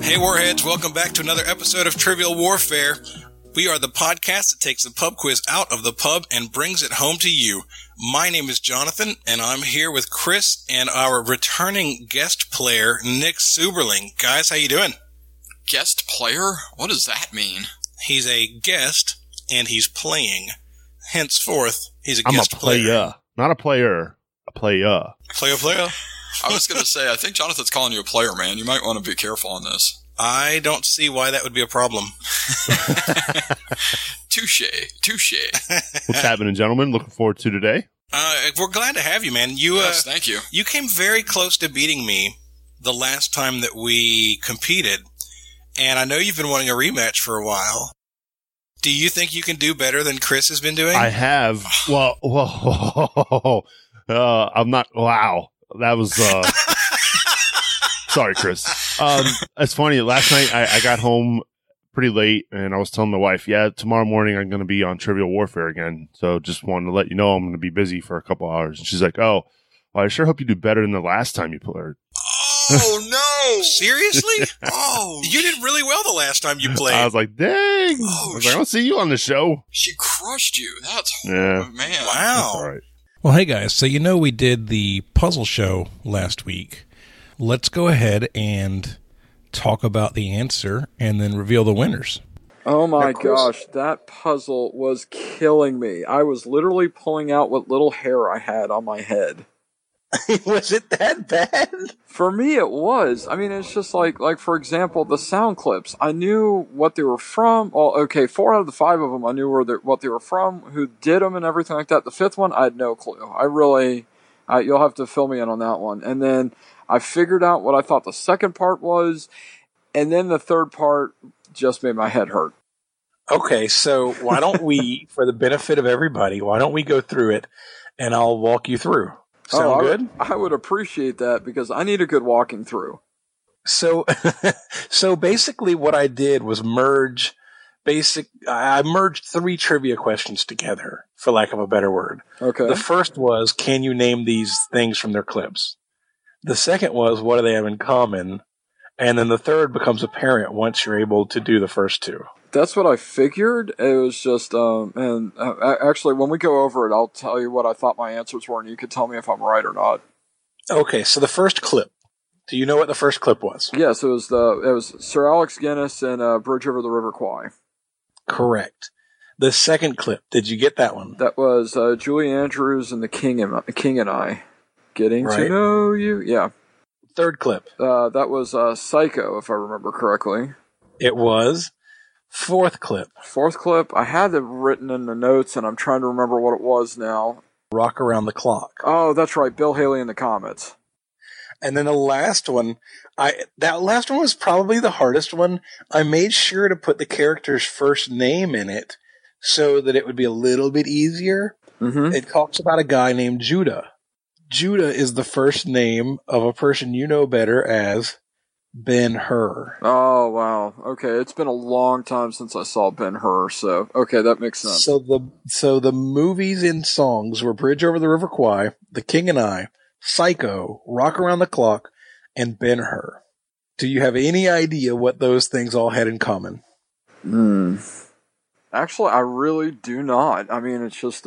Hey Warheads, welcome back to another episode of Trivial Warfare. We are the podcast that takes the pub quiz out of the pub and brings it home to you. My name is Jonathan, and I'm here with Chris and our returning guest player, Nick Suberling. Guys, how you doing? Guest player? What does that mean? He's a guest, and he's playing. Henceforth, he's a guest player. I'm a player, not a player. A player. Player. I was going to say, I think Jonathan's calling you a player, man. You might want to be careful on this. I don't see why that would be a problem. Touche. What's happening, gentlemen? Looking forward to today. We're glad to have you, man. Yes, thank you. You came very close to beating me the last time that we competed, and I know you've been wanting a rematch for a while. Do you think you can do better than Chris has been doing? I have. Well, I'm not. Wow. That was. Sorry, Chris. It's funny. Last night I got home pretty late, and I was telling my wife, tomorrow morning I'm going to be on Trivial Warfare again. So just wanted to let you know I'm going to be busy for a couple hours. And she's like, oh, well, I sure hope you do better than the last time you played. Oh, no. Seriously? Oh, you did really well the last time you played. I was like, dang. I was like, I'll see you on the show. She crushed you. That's yeah. Man. Wow. All right. Well, hey guys, so you know we did the puzzle show last week. Let's go ahead and talk about the answer and then reveal the winners. Oh my gosh, that puzzle was killing me. I was literally pulling out what little hair I had on my head. Was it that bad? For me, it was. I mean, it's just like for example, the sound clips. I knew what they were from. Well, okay, 4 out of the 5 of them, I knew what they were from, who did them, and everything like that. The 5th one, I had no clue. I really, you'll have to fill me in on that one. And then I figured out what I thought the second part was, and then the third part just made my head hurt. Okay, so why don't we, for the benefit of everybody, why don't we go through it, and I'll walk you through. Sound good? I would appreciate that because I need a good walking through. So basically what I did was I merged 3 trivia questions together, for lack of a better word. Okay. The first was, can you name these things from their clips? The second was, what do they have in common? And then the third becomes apparent once you're able to do the first 2. That's what I figured. It was just, actually, when we go over it, I'll tell you what I thought my answers were, and you could tell me if I'm right or not. Okay, so the first clip. Do you know what the first clip was? Yes, it was Sir Alex Guinness and Bridge Over the River Kwai. Correct. The second clip, did you get that one? That was Julie Andrews and the King and I. Getting to know you. Yeah. Third clip. That was Psycho, if I remember correctly. It was. Fourth clip, I had it written in the notes, and I'm trying to remember what it was now. Rock Around the Clock. Oh, that's right, Bill Haley and the Comets. And then the last one, that last one was probably the hardest one. I made sure to put the character's first name in it so that it would be a little bit easier. Mm-hmm. It talks about a guy named Judah. Judah is the first name of a person you know better as Ben-Hur. Oh, wow. Okay, it's been a long time since I saw Ben-Hur, so okay, that makes sense. So the movies and songs were Bridge Over the River Kwai, The King and I, Psycho, Rock Around the Clock, and Ben-Hur. Do you have any idea what those things all had in common? Actually, I really do not. I mean, it's just,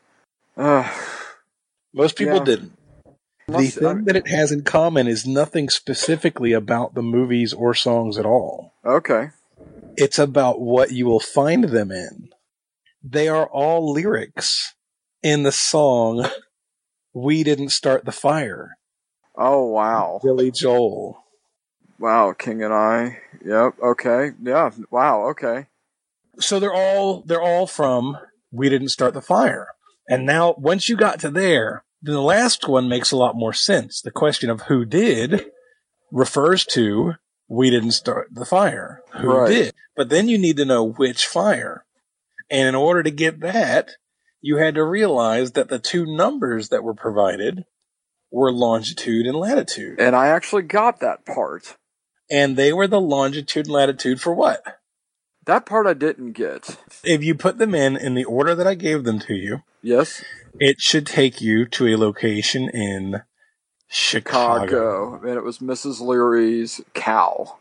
most people didn't. The thing that it has in common is nothing specifically about the movies or songs at all. Okay. It's about what you will find them in. They are all lyrics in the song We Didn't Start the Fire. Oh, wow. Billy Joel. Wow, King and I. Yep, okay. Yeah, wow, okay. So they're all from We Didn't Start the Fire. And now, once you got to there, the last one makes a lot more sense. The question of who did refers to we didn't start the fire. Who did? But then you need to know which fire. And in order to get that, you had to realize that the 2 numbers that were provided were longitude and latitude. And I actually got that part. And they were the longitude and latitude for what? That part I didn't get. If you put them in the order that I gave them to you. Yes. It should take you to a location in Chicago. And it was Mrs. Leary's cow.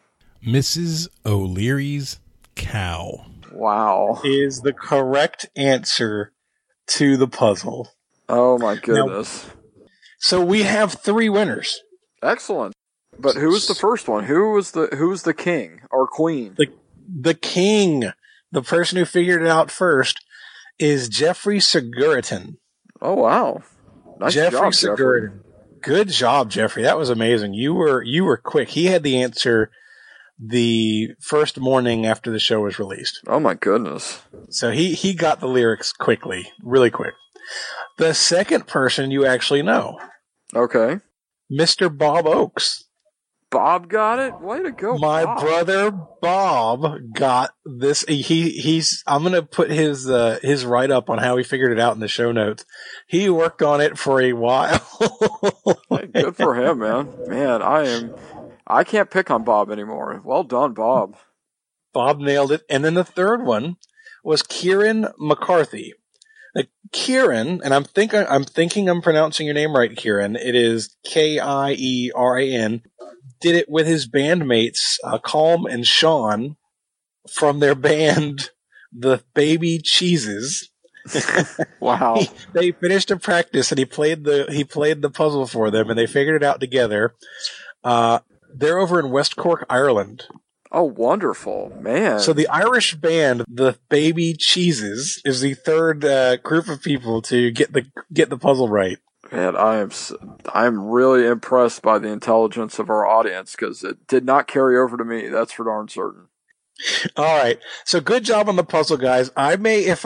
Mrs. O'Leary's cow. Wow. Is the correct answer to the puzzle. Oh my goodness. So we have 3 winners. Excellent. But who was the first one? Who was the king or queen? The king, the person who figured it out first, is Jeffrey Seguritan. Oh wow. Nice Jeffrey job, Seguritan. Jeffrey. Good job, Jeffrey. That was amazing. You were quick. He had the answer the first morning after the show was released. Oh my goodness. So he got the lyrics quickly, really quick. The second person you actually know, Okay. Mr. Bob Oakes. Bob got it? Way to go, My Bob. brother Bob got this. I'm going to put his write up on how he figured it out in the show notes. He worked on it for a while. Hey, good for him, man. Man, I can't pick on Bob anymore. Well done, Bob. Bob nailed it. And then the third one was Kieran McCarthy. Now, Kieran, and I'm thinking I'm pronouncing your name right, Kieran. It is Kieran. Did it with his bandmates, Calm and Sean, from their band, the Baby Cheeses. Wow. They finished a practice and he played the puzzle for them and they figured it out together. They're over in West Cork, Ireland. Oh, wonderful, man. So the Irish band, the Baby Cheeses, is the third group of people to get the puzzle right. Man, I'm really impressed by the intelligence of our audience because it did not carry over to me. That's for darn certain. All right. So good job on the puzzle, guys. A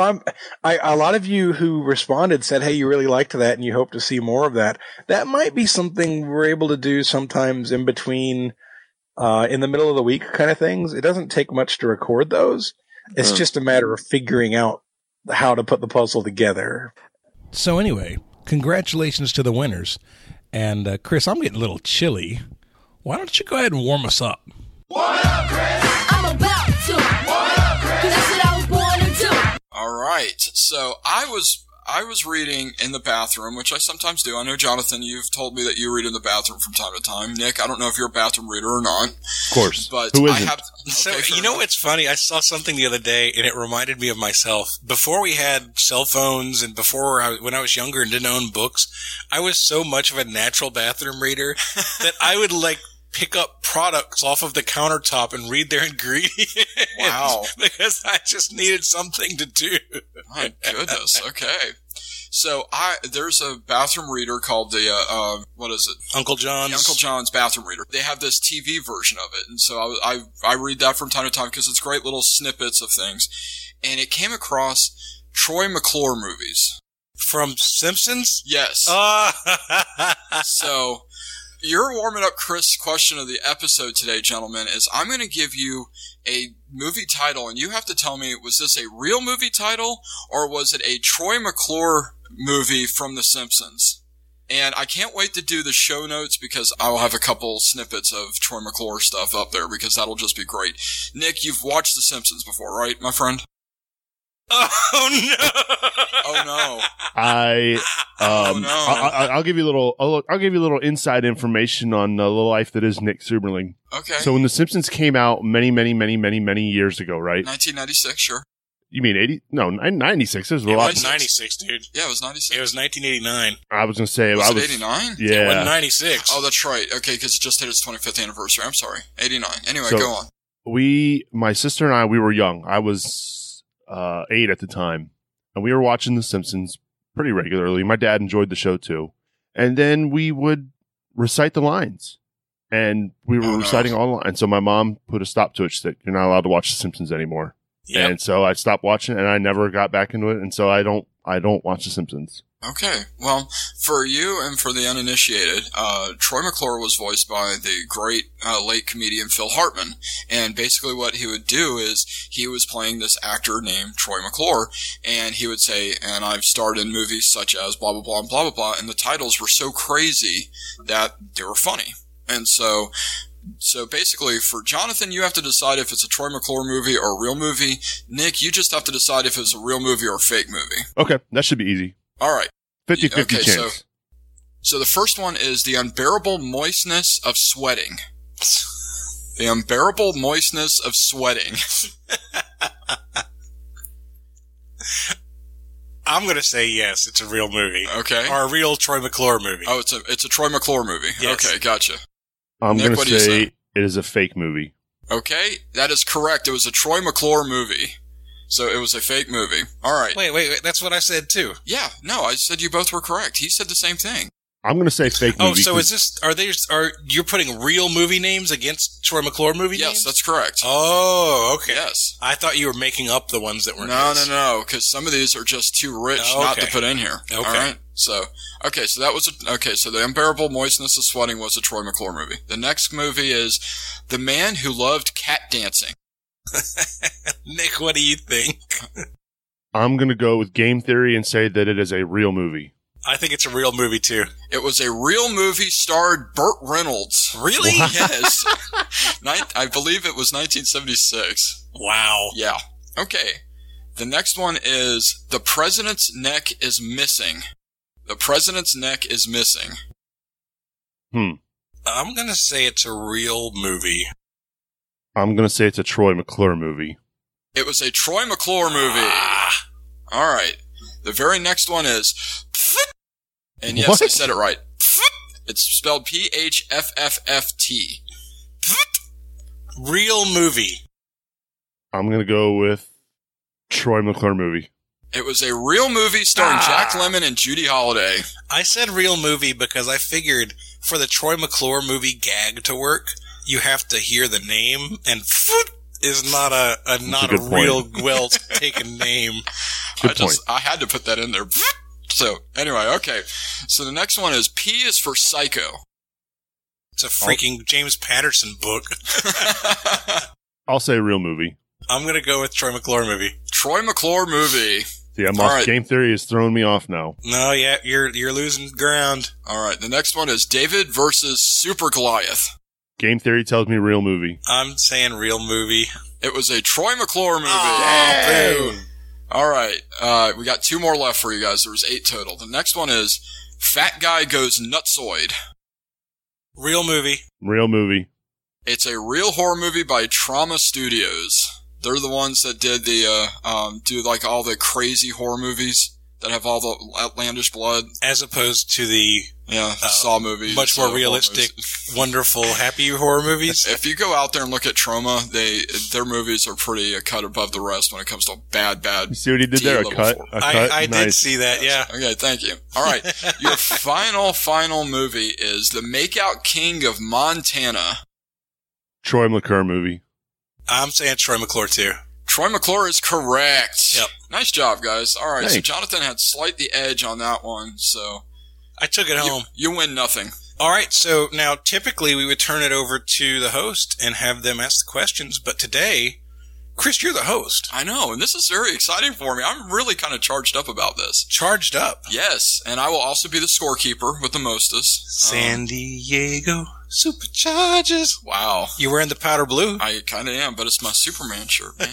lot of you who responded said, hey, you really liked that and you hope to see more of that. That might be something we're able to do sometimes in between, in the middle of the week kind of things. It doesn't take much to record those. It's just a matter of figuring out how to put the puzzle together. So anyway, congratulations to the winners. And Chris, I'm getting a little chilly. Why don't you go ahead and warm us up? What up, Chris? I'm about to. What up, Chris? 'Cause that's what I was born to do. All right. So I was reading in the bathroom, which I sometimes do. I know, Jonathan, you've told me that you read in the bathroom from time to time. Nick, I don't know if you're a bathroom reader or not. Of course. But Who I isn't? have. So, Okay, you know what's funny? I saw something the other day, and it reminded me of myself. Before we had cell phones and when I was younger and didn't own books, I was so much of a natural bathroom reader that I would, pick up products off of the countertop and read their ingredients. Wow. Because I just needed something to do. My goodness. Okay. So there's a bathroom reader called the, what is it? Uncle John's. The Uncle John's bathroom reader. They have this TV version of it. And so I read that from time to time because it's great little snippets of things. And it came across Troy McClure movies. From Simpsons? Yes. So your warming up Chris question of the episode today, gentlemen, is I'm going to give you a movie title and you have to tell me, was this a real movie title or was it a Troy McClure movie from The Simpsons? And I can't wait to do the show notes because I will have a couple snippets of Troy McClure stuff up there because that'll just be great. Nick, you've watched The Simpsons before, right, my friend? Oh no! Oh no! I'll give you a little inside information on the life that is Nick Suberling. Okay. So when The Simpsons came out many years ago, right? 1996, sure. You mean 80? No, 96. It was a It lot. was 96, dude. Yeah, it was 96. It was 1989. I was gonna say Was I it was 89? It Yeah. was 96. Oh, that's right. Okay, because it just hit its 25th anniversary. I'm sorry. 89. Anyway, So- go on. My sister and I, we were young. I was 8 at the time, and we were watching The Simpsons pretty regularly. My dad enjoyed the show too, and then we would recite the lines, and we were Oh, no. reciting all the lines. So my mom put a stop to it. She said, "You're not allowed to watch The Simpsons anymore." Yep. And so I stopped watching, and I never got back into it. And so I don't watch The Simpsons. Okay. Well, for you and for the uninitiated, Troy McClure was voiced by the great late comedian Phil Hartman. And basically what he would do is he was playing this actor named Troy McClure, and he would say, and I've starred in movies such as blah, blah, blah, and blah, blah, blah. And the titles were so crazy that they were funny. And so basically, for Jonathan, you have to decide if it's a Troy McClure movie or a real movie. Nick, you just have to decide if it's a real movie or a fake movie. Okay, that should be easy. All right. 50-50 Okay, chance. So the first one is The Unbearable Moistness of Sweating. The unbearable moistness of sweating. I'm going to say yes, it's a real movie. Okay. Or a real Troy McClure movie. Oh, it's a Troy McClure movie. Yes. Okay, gotcha. I'm Nick, going what to do you say say? it is a fake movie. Okay, that is correct. It was a Troy McClure movie. So it was a fake movie. All right. Wait. That's what I said, too. Yeah, no, I said you both were correct. He said the same thing. I'm going to say fake movie. Oh, so is this, you're putting real movie names against Troy McClure movie names? Yes, that's correct. Oh, okay. Yes. I thought you were making up the ones that were No, because some of these are just too rich Oh, not to okay. put in here. Okay. All right. So that was so the unbearable moistness of sweating was a Troy McClure movie. The next movie is The Man Who Loved Cat Dancing. Nick, what do you think? I'm going to go with Game Theory and say that it is a real movie. I think it's a real movie, too. It was a real movie starred Burt Reynolds. Really? Yes. I believe it was 1976. Wow. Yeah. Okay. The next one is The President's Neck is Missing. The President's Neck is Missing. I'm going to say it's a real movie. I'm going to say it's a Troy McClure movie. It was a Troy McClure movie. All right. The very next one is... And yes, What? I said it right. It's spelled Phfft. Real movie. I'm going to go with Troy McClure movie. It was a real movie starring Jack Lemmon and Judy Holliday. I said real movie because I figured for the Troy McClure movie gag to work, you have to hear the name, and is not a good real point. well taken name. Good point. I had to put that in there. So, anyway, okay. So the next one is P is for Psycho. It's a freaking James Patterson book. I'll say real movie. I'm going to go with Troy McClure movie. Troy McClure movie. See, I'm All off. right. Game Theory is throwing me off now. No, yeah, you're losing ground. All right. The next one is David versus Super Goliath. Game Theory tells me real movie. I'm saying real movie. It was a Troy McClure movie. Oh, boo. All right. We got 2 more left for you guys. There was 8 total. The next one is Fat Guy Goes Nutsoid. Real movie. Real movie. It's a real horror movie by Trauma Studios. They're the ones that did the, do like all the crazy horror movies that have all the outlandish blood. As opposed to the Saw movies. much more horror realistic, movies. wonderful, happy horror movies. If you go out there and look at Trauma, their movies are pretty a cut above the rest when it comes to bad. You see what he did there? A D-level cut? horror. A cut? I did Nice. see that, yeah. Okay, thank you. All right. Your final movie is The Makeout King of Montana. Troy McClure movie. I'm saying Troy McClure, too. Troy McClure is correct. Yep. Nice job, guys. All right, so Thanks. Jonathan had slight the edge on that one, so I took it home. you win nothing. All right, so now typically we would turn it over to the host and have them ask the questions, but today, Chris, you're the host. I know, and this is very exciting for me. I'm really kind of charged up about this. Charged up. Yes, and I will also be the scorekeeper with the mostest. San Diego Superchargers. Wow. You wearing the powder blue? I kind of am, but it's my Superman shirt, man.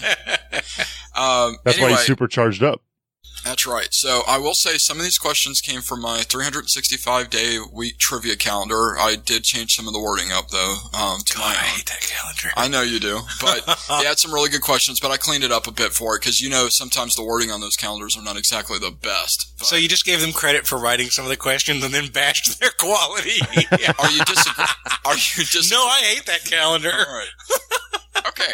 That's why anyway, he's super charged up. That's right. So I will say some of these questions came from my 365-day week trivia calendar. I did change some of the wording up, though. To my I own. hate that calendar. I know you do, but they had some really good questions, but I cleaned it up a bit for it because, sometimes the wording on those calendars are not exactly the best. But So you just gave them credit for writing some of the questions and then bashed their quality. are you disagreeing? Are you just No, I hate that calendar. All right. Okay.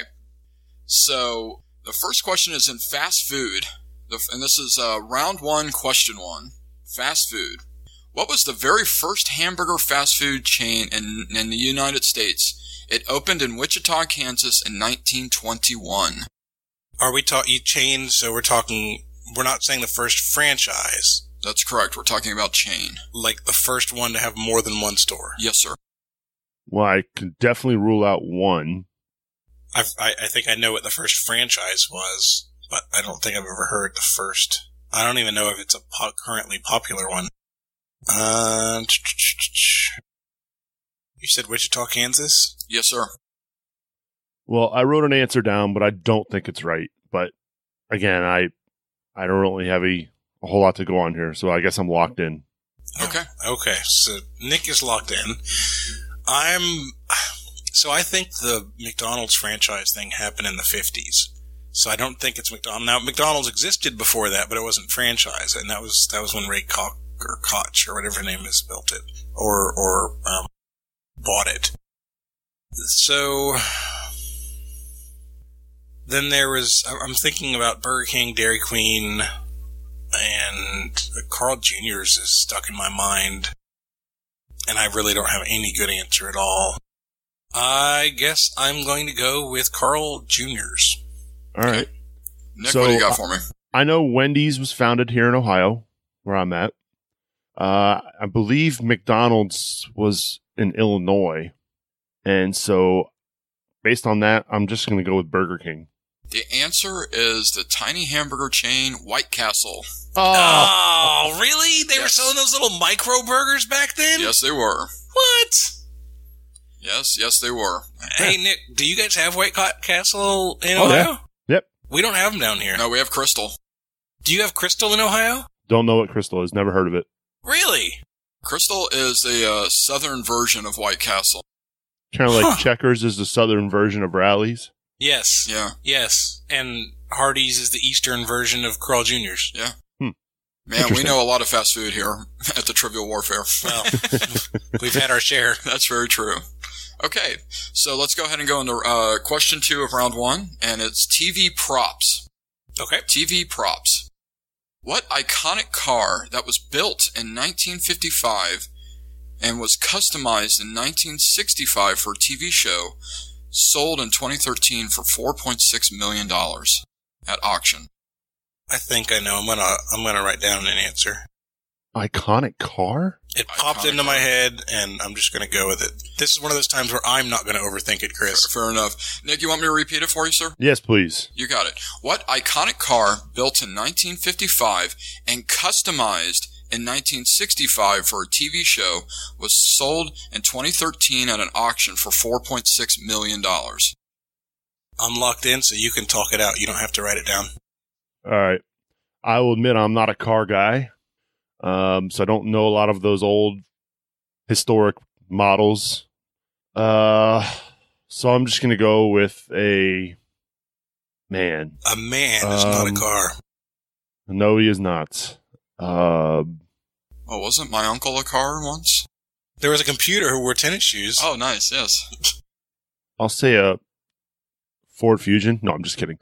So the first question is in fast food, and this is round 1, question 1. Fast food. What was the very first hamburger fast food chain in the United States? It opened in Wichita, Kansas in 1921. Are we talking chains? So we're not saying the first franchise, That's correct. We're talking about chain. like the first one to have more than one store. Yes, sir. Well, I can definitely rule out one. I think I know what the first franchise was, but I don't think I've ever heard the first. I don't even know if it's a currently popular one. You said Wichita, Kansas? Yes, sir. Well, I wrote an answer down, but I don't think it's right. But again, I don't really have a whole lot to go on here, so I guess I'm locked in. Okay. Okay, so Nick is locked in. So I think the McDonald's franchise thing happened in the 50s. So I don't think it's McDonald's. Now, McDonald's existed before that, but it wasn't franchise. And that was when Ray Koch or Koch or whatever her name is built it or bought it. So then I'm thinking about Burger King, Dairy Queen, and Carl Jr.'s is stuck in my mind. And I really don't have any good answer at all. I guess I'm going to go with Carl Jr.'s. All right. Nick, So, what do you got for me? I know Wendy's was founded here in Ohio, where I'm at. I believe McDonald's was in Illinois. And so, based on that, I'm just going to go with Burger King. The answer is the tiny hamburger chain White Castle. Oh, really? They were Yes. selling those little micro burgers back then? Yes, they were. What? Yes, they were. Hey, Nick, do you guys have White Castle in Oh, Ohio? yeah. Yep. We don't have them down here. No, we have Crystal. Do you have Crystal in Ohio? Don't know what Crystal is. Never heard of it. Really? Crystal is the southern version of White Castle. Kind of like Huh. Checkers is the southern version of Rally's. Yes. Yeah. Yes. And Hardee's is the eastern version of Carl Jr.'s. Man, we Interesting. know a lot of fast food here at the Trivial Warfare. Well, we've had our share. That's very true. Okay, so let's go ahead and go into question 2 of round 1, and it's TV props. Okay. TV props. What iconic car that was built in 1955 and was customized in 1965 for a TV show sold in 2013 for $4.6 million at auction? I think I know. I'm gonna write down an answer. Iconic car? It popped Iconic into my car. head, and I'm just gonna go with it. This is one of those times where I'm not gonna overthink it, Chris. Fair enough. Nick, you want me to repeat it for you, sir? Yes, please. You got it. What iconic car built in 1955 and customized in 1965 for a TV show was sold in 2013 at an auction for $4.6 million? I'm locked in, so you can talk it out. You don't have to write it down. All right. I will admit I'm not a car guy. So I don't know a lot of those old historic models. So I'm just going to go with a man. A man is not a car. No, he is not. Oh, wasn't my uncle a car once? There was a computer who wore tennis shoes. Oh, nice, yes. I'll say a Ford Fusion. No, I'm just kidding.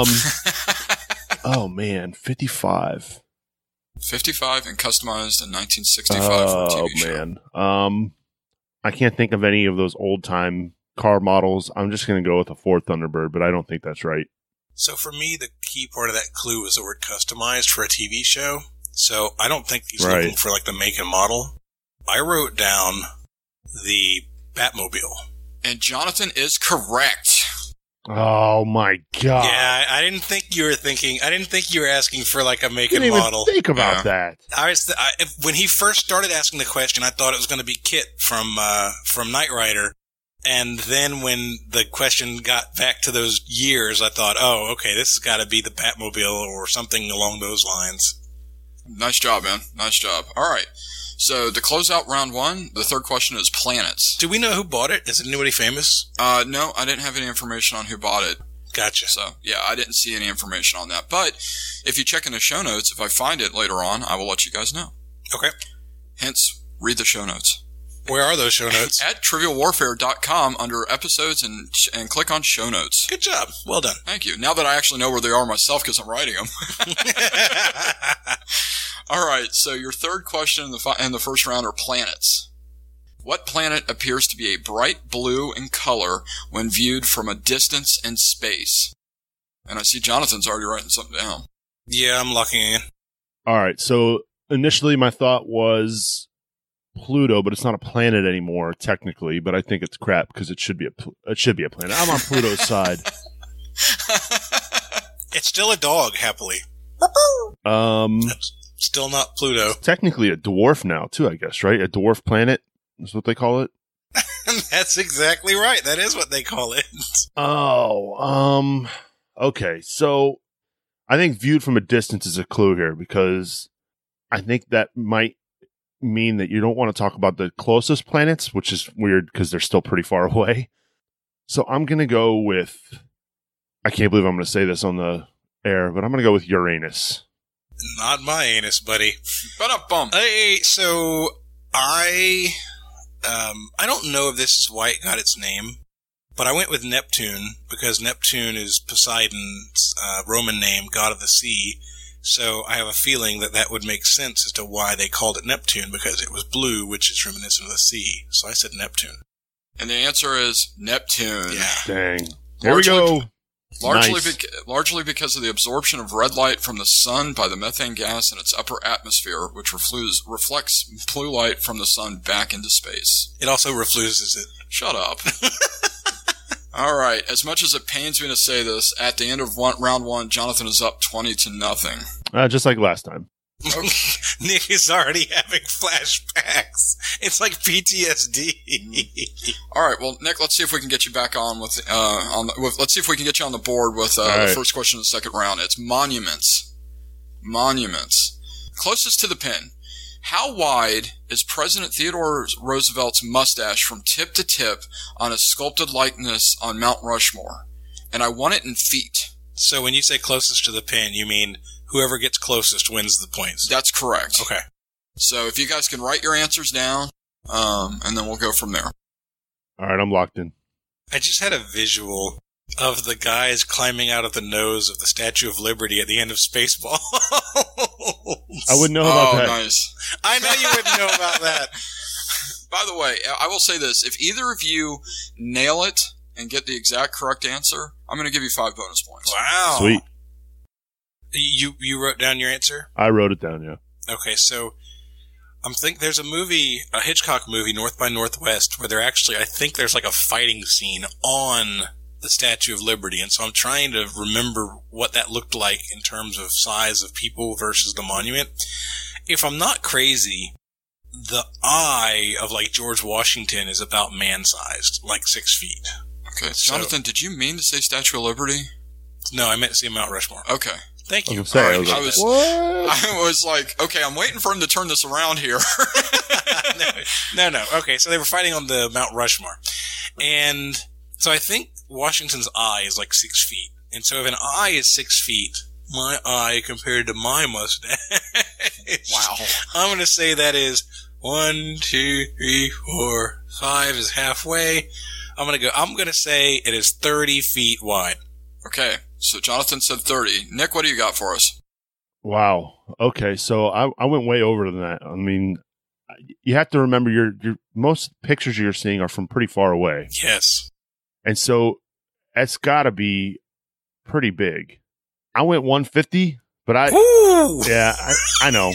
Oh man, 55. 55 and customized in 1965 for a Oh TV show. man. I can't think of any of those old time car models. I'm just going to go with a Ford Thunderbird, but I don't think that's right. So for me, the key part of that clue is the word customized for a TV show. So I don't think he's Right. looking for like the make and model. I wrote down the Batmobile. And Jonathan is correct. Oh my god. Yeah, I didn't think you were thinking. I didn't think you were asking for like a make Didn't and even model. think about Yeah. that. When he first started asking the question, I thought it was going to be Kit from Knight Rider. And then when the question got back to those years, I thought, oh, okay, this has got to be the Batmobile or something along those lines. Nice job, man. Nice job. All right. So to close out round 1, the third question is planets. Do we know who bought it? Is it anybody famous? No, I didn't have any information on who bought it. Gotcha. So, yeah, I didn't see any information on that. But if you check in the show notes, if I find it later on, I will let you guys know. Okay. Hence, read the show notes. Where are those show notes? At trivialwarfare.com under episodes and click on show notes. Good job. Well done. Thank you. Now that I actually know where they are myself because I'm writing them. All right, so your third question in the first round are planets. What planet appears to be a bright blue in color when viewed from a distance in space? And I see Jonathan's already writing something down. Yeah, I'm locking in. All right. So initially my thought was Pluto, but it's not a planet anymore technically, but I think it's crap because it should be a planet. I'm on Pluto's side. It's still a dog, happily. Still not Pluto. Technically a dwarf now too, I guess, right? A dwarf planet is what they call it. That's exactly right. That is what they call it. Oh, okay. So I think viewed from a distance is a clue here because I think that might mean that you don't want to talk about the closest planets, which is weird because they're still pretty far away. So I'm going to go with, I can't believe I'm going to say this on the air, but I'm going to go with Uranus. Not my anus, buddy. Ba-dum-bum. Hey, so I don't know if this is why it got its name, but I went with Neptune because Neptune is Poseidon's Roman name, god of the sea. So I have a feeling that that would make sense as to why they called it Neptune, because it was blue, which is reminiscent of the sea. So I said Neptune. And the answer is Neptune. Yeah. Dang. Here we go. Largely because of the absorption of red light from the sun by the methane gas in its upper atmosphere, which reflects blue light from the sun back into space. It also refluxes it. Shut up. All right. As much as it pains me to say this, at the end of round one, Jonathan is up 20-0. Just like last time. Nick is already having flashbacks. It's like PTSD. All right. Well, Nick, let's see if we can get you back on with let's see if we can get you on the board with right. the first question of the second round. It's monuments. Monuments. Closest to the pin. How wide is President Theodore Roosevelt's mustache from tip to tip on a sculpted likeness on Mount Rushmore? And I want it in feet. So when you say closest to the pin, you mean whoever gets closest wins the points? That's correct. Okay. So if you guys can write your answers down, and then we'll go from there. All right, I'm locked in. I just had a visual of the guys climbing out of the nose of the Statue of Liberty at the end of Spaceballs. I wouldn't know about that. Nice. I know you wouldn't know about that. By the way, I will say this. If either of you nail it and get the exact correct answer, I'm going to give you 5 bonus points. Wow. Sweet. You wrote down your answer? I wrote it down, yeah. Okay, so there's a Hitchcock movie, North by Northwest, where I think there's like a fighting scene on the Statue of Liberty, and so I'm trying to remember what that looked like in terms of size of people versus the monument. If I'm not crazy, the eye of like George Washington is about man-sized, like 6 feet. Okay, Jonathan, did you mean to say Statue of Liberty? No, I meant to say Mount Rushmore. Okay. Thank you. I was like, okay, I'm waiting for him to turn this around here. No. Okay, so they were fighting on the Mount Rushmore. And so I think Washington's eye is like 6 feet. And so if an eye is 6 feet, my eye compared to my mustache. Wow. I'm going to say that is 1, 2, 3, 4, 5 is halfway. I'm going to say it is 30 feet wide. Okay. So Jonathan said 30. Nick, what do you got for us? Wow. Okay, so I went way over than that. I mean, you have to remember your most pictures you're seeing are from pretty far away. Yes. And so it's got to be pretty big. I went 150, but I know.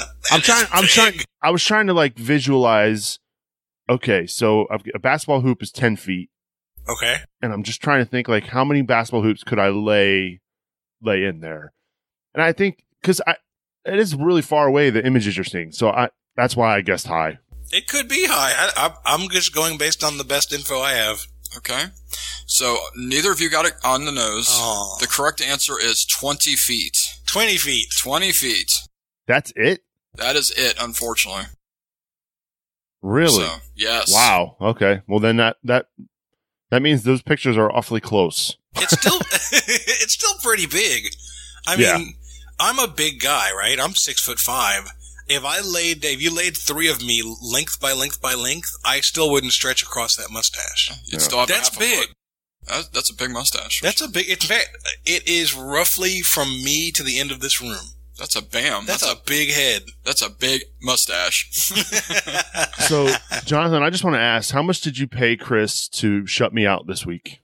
I was trying to like visualize. Okay, so a basketball hoop is 10 feet. Okay. And I'm just trying to think like how many basketball hoops could I lay in there? And I think because it is really far away, the images you're seeing. So that's why I guessed high. It could be high. I'm just going based on the best info I have. Okay. So neither of you got it on the nose. Oh. The correct answer is 20 feet. 20 feet. 20 feet. That's it? That is it, unfortunately. Really? So, yes. Wow. Okay. Well, then that means those pictures are awfully close. It's still pretty big. I mean, I'm a big guy, right? I'm 6'5". If you laid 3 of me length by length by length, I still wouldn't stretch across that mustache. You'd still have That's half a big. foot. That's a big mustache. That's a big. In fact, it is roughly from me to the end of this room. That's a bam. That's a big head. That's a big mustache. So, Jonathan, I just want to ask, how much did you pay Chris to shut me out this week?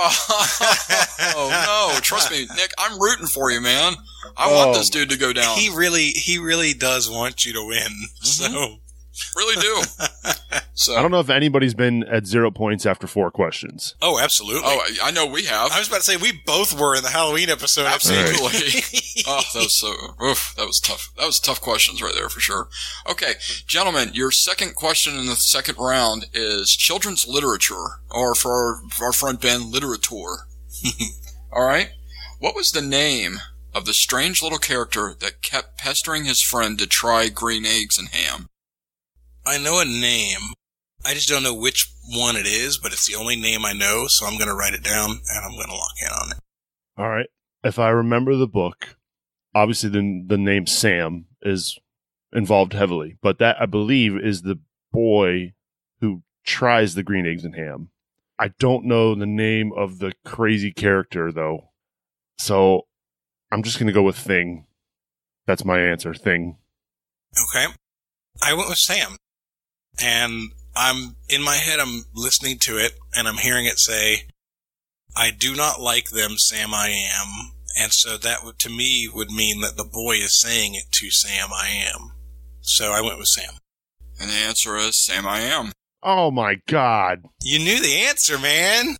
Oh no! Trust me, Nick. I'm rooting for you, man. I want this dude to go down. He really does want you to win. So really do. So I don't know if anybody's been at 0 points after 4 questions. Oh, absolutely. Oh, I know we have. I was about to say we both were in the Halloween episode. Absolutely. Oh, that was that was tough. That was tough questions right there for sure. Okay, gentlemen, your second question in the second round is children's literature, or for our friend Ben, literature. All right. What was the name of the strange little character that kept pestering his friend to try green eggs and ham? I know a name. I just don't know which one it is, but it's the only name I know, so I'm going to write it down, and I'm going to lock in on it. All right. If I remember the book, obviously the name Sam is involved heavily, but that, I believe, is the boy who tries the green eggs and ham. I don't know the name of the crazy character, though. So I'm just going to go with Thing. That's my answer, Thing. Okay. I went with Sam. And in my head, I'm listening to it, and I'm hearing it say, I do not like them, Sam, I am. And so that would, to me, would mean that the boy is saying it to Sam, I am. So I went with Sam. And the answer is Sam, I am. Oh, my God. You knew the answer, man.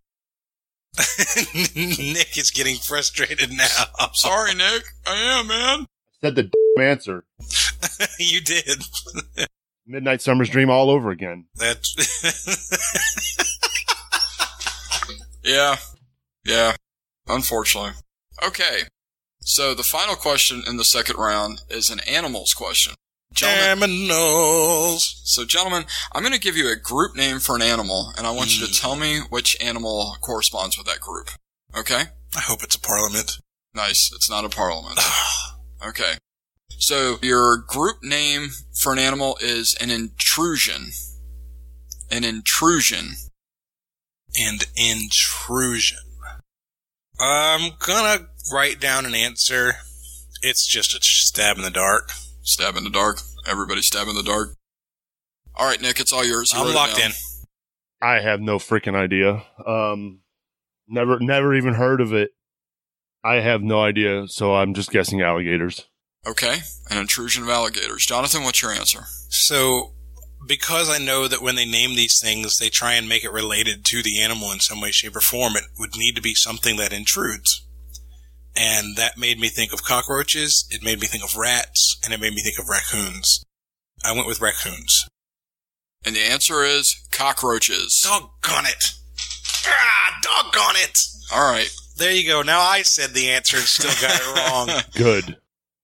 Nick is getting frustrated now. Sorry, Nick. I am, man. Said the answer. You did. Midnight Summer's Dream all over again. That's Yeah. Unfortunately. Okay. So the final question in the second round is an animals question. Aminals. So, gentlemen, I'm going to give you a group name for an animal, and I want you to tell me which animal corresponds with that group. Okay? I hope it's a parliament. Nice. It's not a parliament. Okay. So, your group name for an animal is an intrusion. An intrusion. And intrusion. I'm gonna write down an answer. It's just a stab in the dark. Stab in the dark. Everybody stab in the dark. All right, Nick, it's all yours. You I'm wrote it locked down. in. I have no freaking idea. Never even heard of it. I have no idea, so I'm just guessing alligators. Okay. An intrusion of alligators. Jonathan, what's your answer? So, because I know that when they name these things, they try and make it related to the animal in some way, shape, or form, it would need to be something that intrudes. And that made me think of cockroaches, it made me think of rats, and it made me think of raccoons. I went with raccoons. And the answer is cockroaches. Doggone it! Doggone it! All right. There you go. Now I said the answer and still got it wrong. Good.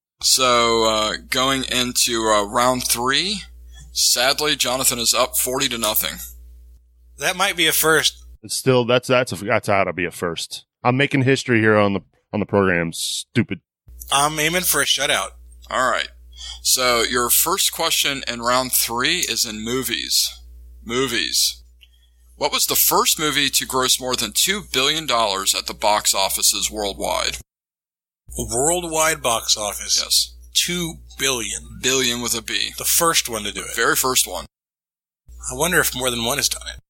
So, going into round 3, sadly, Jonathan is up 40-0. That might be a first. It's still that's ought to be a first. I'm making history here on the program. Stupid. I'm aiming for a shutout. All right. So, your first question in round 3 is in movies. Movies. What was the first movie to gross more than $2 billion at the box offices worldwide? Worldwide box office. Yes. 2 billion. Billion with a B. The first one to do it. Very first one. I wonder if more than one has done it.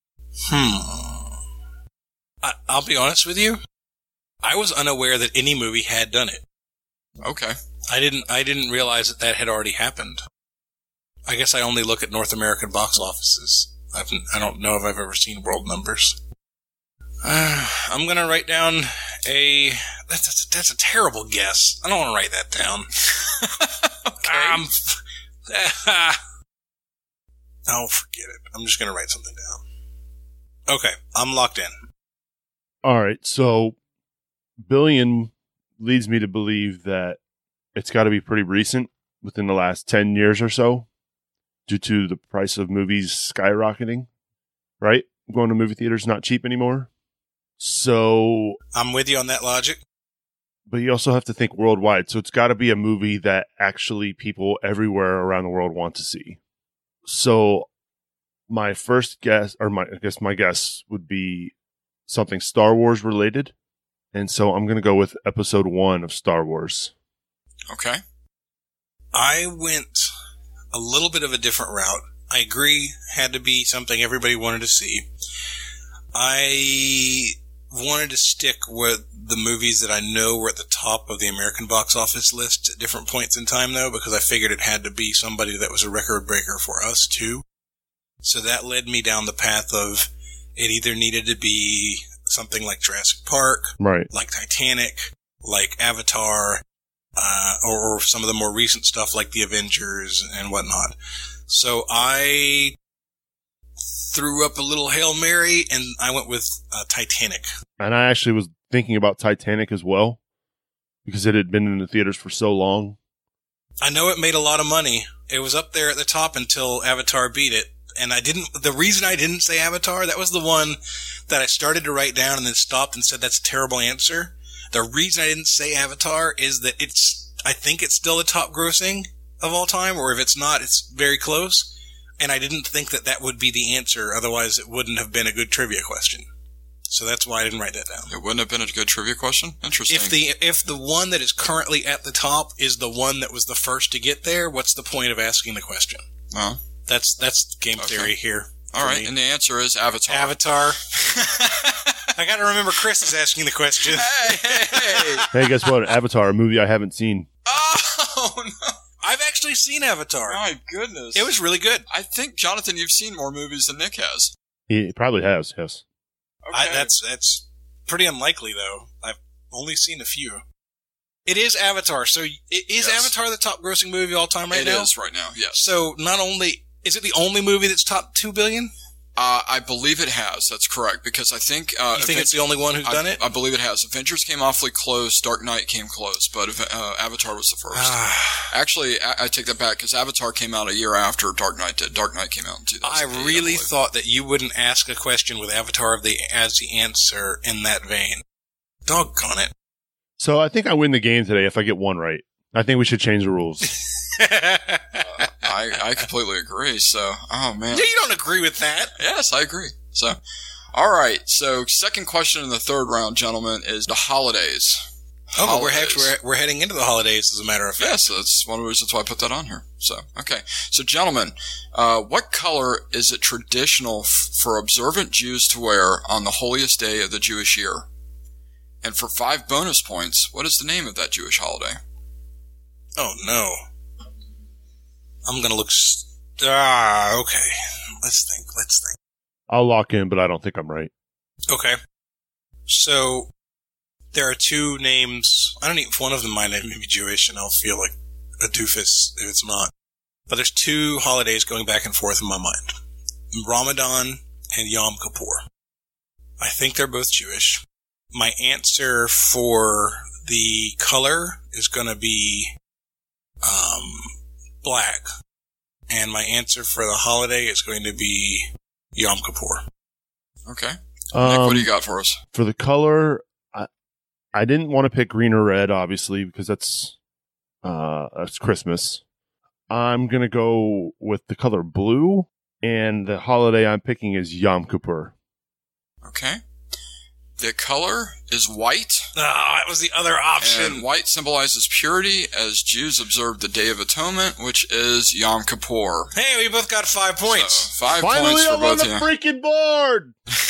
I'll be honest with you. I was unaware that any movie had done it. Okay. I didn't realize that had already happened. I guess I only look at North American box offices. I don't know if I've ever seen world numbers. I'm gonna write down that's a terrible guess. I don't want to write that down. Okay. Oh, forget it. I'm just gonna write something down. Okay, I'm locked in. All right. So, billion leads me to believe that it's got to be pretty recent, within the last 10 years or so, due to the price of movies skyrocketing, right? Going to movie theaters not cheap anymore. So, I'm with you on that logic. but you also have to think worldwide. So it's got to be a movie that actually people everywhere around the world want to see. So my first guess, or my guess would be something Star Wars related. And so I'm going to go with episode 1 of Star Wars. Okay. I went a little bit of a different route. I agree, had to be something everybody wanted to see. I wanted to stick with the movies that I know were at the top of the American box office list at different points in time, though, because I figured it had to be somebody that was a record breaker for us, too. So that led me down the path of it either needed to be something like Jurassic Park, Right. like Titanic, like Avatar, or some of the more recent stuff like The Avengers and whatnot. So I threw up a little Hail Mary and I went with Titanic. And I actually was thinking about Titanic as well, because it had been in the theaters for so long. I know it made a lot of money. It was up there at the top until Avatar beat it. And the reason I didn't say Avatar, that was the one that I started to write down and then stopped and said that's a terrible answer. The reason I didn't say Avatar is that I think it's still the top grossing of all time, or if it's not, it's very close. And I didn't think that would be the answer, otherwise it wouldn't have been a good trivia question. So that's why I didn't write that down. It wouldn't have been a good trivia question? Interesting. If the one that is currently at the top is the one that was the first to get there, what's the point of asking the question? Well, that's game theory here. All right, and the answer is Avatar. Avatar. I got to remember Chris is asking the question. Hey! Hey, guess what? Avatar, a movie I haven't seen. Oh, no. I've actually seen Avatar. My goodness. It was really good. I think, Jonathan, you've seen more movies than Nick has. He probably has, yes. Okay. That's pretty unlikely, though. I've only seen a few. It is Avatar. So is Avatar the top grossing movie of all time right now? It is right now, yes. So not only is it the only movie that's top $2 billion? I believe it has. That's correct. Because I think... you think it's the only one who's done it? I believe it has. Avengers came awfully close. Dark Knight came close. But Avatar was the first. Actually, I take that back because Avatar came out a year after Dark Knight did. Dark Knight came out in 2008. I really thought that you wouldn't ask a question with Avatar as the answer in that vein. Doggone it. So I think I win the game today if I get one right. I think we should change the rules. I completely agree. So, oh man. Yeah, you don't agree with that. Yes, I agree. So, all right. So, second question in the third round, gentlemen, is the holidays. Oh, we're heading into the holidays, as a matter of fact. Yes, that's one of the reasons why I put that on here. So, okay. So, gentlemen, what color is it traditional for observant Jews to wear on the holiest day of the Jewish year? And for 5 bonus points, what is the name of that Jewish holiday? Oh, no. I'm going to look... okay. Let's think. I'll lock in, but I don't think I'm right. Okay. So, there are 2 names. I don't even... One of them might even be Jewish, and I'll feel like a doofus if it's not. But there's 2 holidays going back and forth in my mind. Ramadan and Yom Kippur. I think they're both Jewish. My answer for the color is going to be black. And my answer for the holiday is going to be Yom Kippur. Okay. Nick, what do you got for us? For the color, I didn't want to pick green or red, obviously, because that's Christmas. I'm going to go with the color blue, and the holiday I'm picking is Yom Kippur. Okay. The color is white. That was the other option. And white symbolizes purity as Jews observe the Day of Atonement, which is Yom Kippur. Hey, we both got 5 points. So, 5 Finally, points for I'm both on the of you. freaking board!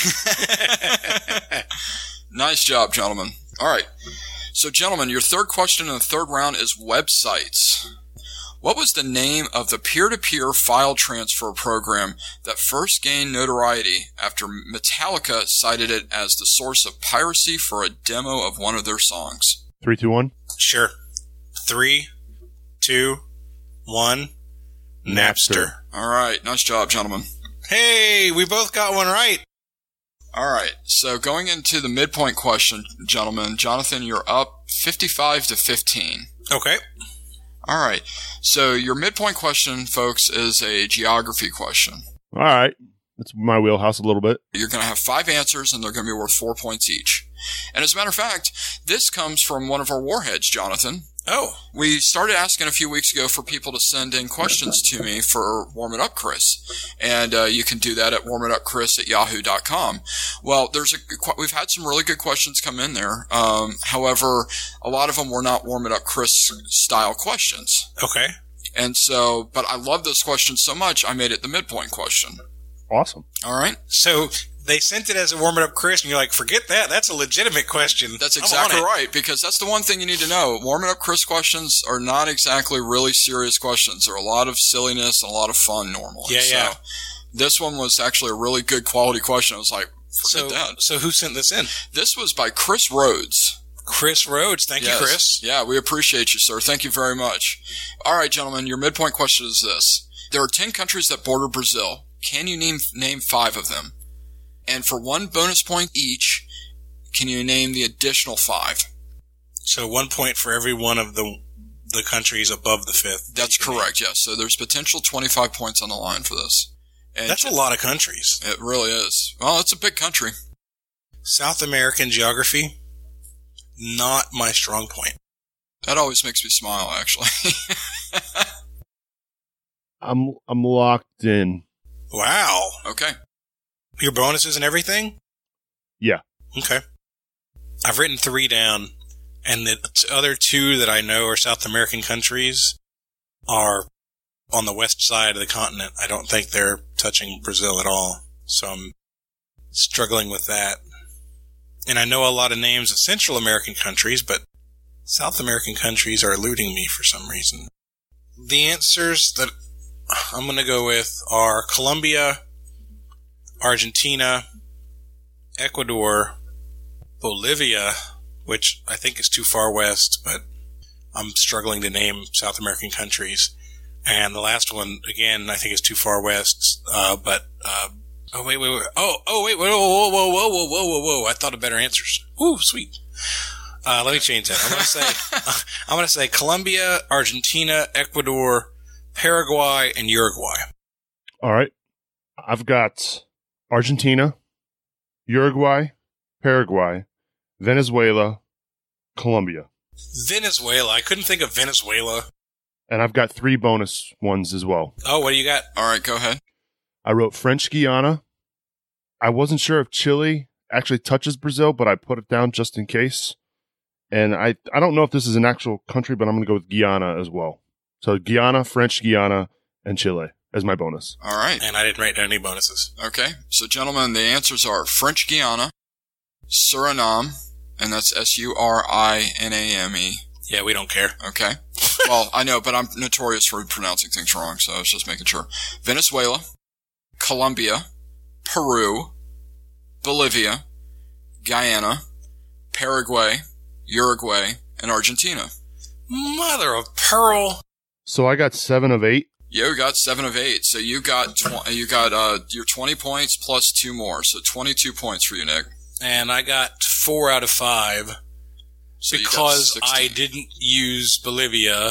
Nice job, gentlemen. All right. So, gentlemen, your third question in the third round is websites. What was the name of the peer-to-peer file transfer program that first gained notoriety after Metallica cited it as the source of piracy for a demo of one of their songs? 3, 2, 1. Sure. 3, 2, 1. Napster. All right. Nice job, gentlemen. Hey, we both got one right. All right. So going into the midpoint question, gentlemen, Jonathan, you're up 55-15. Okay. All right. So your midpoint question, folks, is a geography question. All right. That's my wheelhouse a little bit. You're going to have 5 answers, and they're going to be worth 4 points each. And as a matter of fact, this comes from one of our warheads, Jonathan. Oh. We started asking a few weeks ago for people to send in questions to me for Warm It Up Chris. And you can do that at warmitupchris@yahoo.com. Well, we've had some really good questions come in there. However, a lot of them were not Warm It Up Chris style questions. Okay. And so, but I love this question so much, I made it the midpoint question. Awesome. All right? So they sent it as a Warm It Up Chris, and you're like, forget that. That's a legitimate question. That's exactly right, because that's the one thing you need to know. Warm It Up Chris questions are not exactly really serious questions. There are a lot of silliness and a lot of fun normally. Yeah, so this one was actually a really good quality question. I was like, forget that. So who sent this in? This was by Chris Rhodes. Chris Rhodes. Thank you, Chris. Yeah, we appreciate you, sir. Thank you very much. All right, gentlemen, your midpoint question is this. There are 10 countries that border Brazil. Can you name 5 of them? And for 1 bonus point each, can you name the additional 5? So 1 point for every one of the countries above the 5th. That's correct, yes. So there's potential 25 points on the line for this. And That's a lot of countries. It really is. Well, it's a big country. South American geography, not my strong point. That always makes me smile, actually. I'm locked in. Wow. Okay. Your bonuses and everything? Yeah. Okay. I've written 3 down, and the other 2 that I know are South American countries are on the west side of the continent. I don't think they're touching Brazil at all, so I'm struggling with that. And I know a lot of names of Central American countries, but South American countries are eluding me for some reason. The answers that I'm going to go with are Colombia, Argentina, Ecuador, Bolivia, which I think is too far west, but I'm struggling to name South American countries. And the last one, again, I think is too far west, oh, wait. Oh, wait, whoa. I thought of better answers. Ooh, sweet. Let me change that. I'm going to say Colombia, Argentina, Ecuador, Paraguay, and Uruguay. All right. I've got Argentina, Uruguay, Paraguay, Venezuela, Colombia. Venezuela. I couldn't think of Venezuela. And I've got 3 bonus ones as well. Oh, what do you got? All right, go ahead. I wrote French Guiana. I wasn't sure if Chile actually touches Brazil, but I put it down just in case. And I don't know if this is an actual country, but I'm going to go with Guyana as well. So Guyana, French Guiana, and Chile as my bonus. All right. And I didn't write down any bonuses. Okay. So, gentlemen, the answers are French Guiana, Suriname, and that's Suriname. Yeah, we don't care. Okay. Well, I know, but I'm notorious for pronouncing things wrong, so I was just making sure. Venezuela, Colombia, Peru, Bolivia, Guyana, Paraguay, Uruguay, and Argentina. Mother of pearl. So I got 7 of 8. You got 7 of 8, so you got your 20 points plus 2 more, so 22 points for you, Nick. And I got 4 out of 5 So you got because 16. I didn't use Bolivia.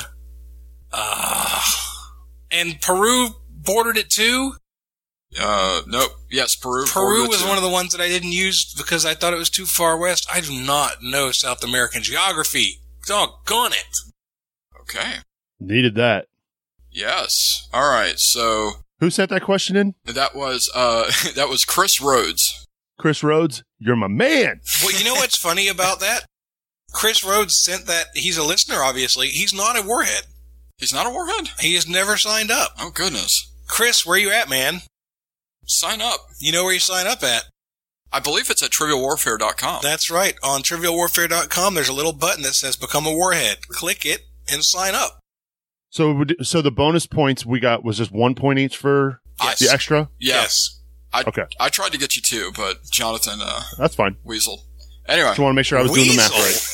And Peru bordered it too? Nope. Yes, Peru. Peru was one of the ones that I didn't use because I thought it was too far west. I do not know South American geography. Doggone it. Okay. Needed that. Yes. All right. So Who sent that question in? that was Chris Rhodes. Chris Rhodes, you're my man. Well, you know what's funny about that? Chris Rhodes sent that. He's a listener, obviously. He's not a warhead. He's not a warhead? He has never signed up. Oh, goodness. Chris, where you at, man? Sign up. You know where you sign up at? I believe it's at trivialwarfare.com. That's right. On trivialwarfare.com, there's a little button that says Become a Warhead. Click it and sign up. So the bonus points we got was just 1 point each for Yes. the extra? Yes. Okay. I tried to get you 2, but Jonathan That's fine. weaseled. Anyway. Just want to make sure I was doing the math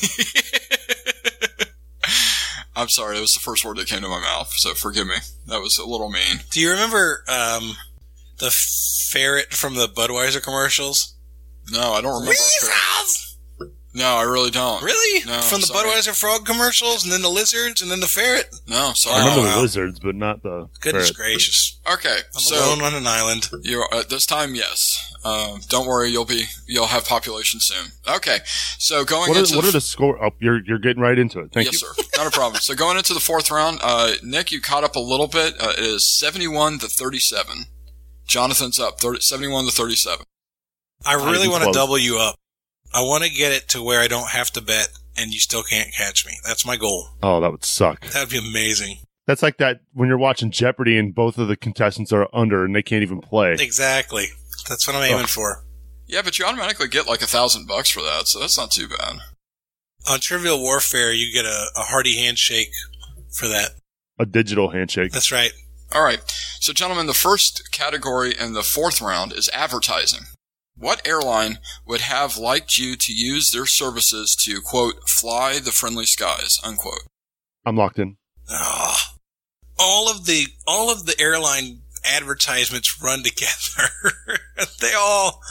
Weasel. right. I'm sorry, that was the first word that came to my mouth, so forgive me. That was a little mean. Do you remember the ferret from the Budweiser commercials? No, I don't remember. Weasels! No, I really don't. Really? No, From the sorry. Budweiser frog commercials, and then the lizards, and then the ferret? No, I sorry. remember wow. the lizards, but not the Goodness ferret. gracious. Okay, I'm so alone on an island. you this time, yes. Don't worry, you'll have population soon. Okay, so going into What are the score? Oh, you're getting right into it. Thank yes, you. sir. Not a problem. So going into the 4th round, Nick, you caught up a little bit. It is 71-37. Jonathan's up 71-37. I really want to close. double you up. I want to get it to where I don't have to bet, and you still can't catch me. That's my goal. Oh, that would suck. That would be amazing. That's like that when you're watching Jeopardy and both of the contestants are under and they can't even play. Exactly. That's what I'm aiming for. Yeah, but you automatically get like $1,000 for that, so that's not too bad. On Trivial Warfare, you get a hearty handshake for that. A digital handshake. That's right. All right. So, gentlemen, the first category in the 4th round is advertising. What airline would have liked you to use their services to, quote, fly the friendly skies, unquote? I'm locked in. Ah. All of the airline advertisements run together. they're all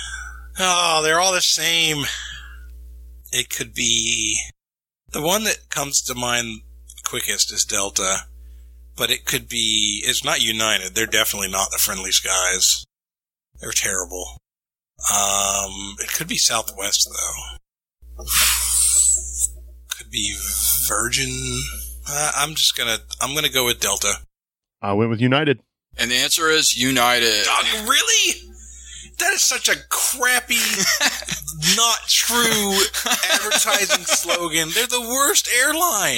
the same. It could be the one that comes to mind quickest is Delta. but it could be. It's not United. They're definitely not the Friendly Skies. They're terrible. It could be Southwest though. Could be Virgin. I'm gonna go with Delta. I went with United. And the answer is United. God, really? That is such a crappy, not true advertising slogan. They're the worst airline.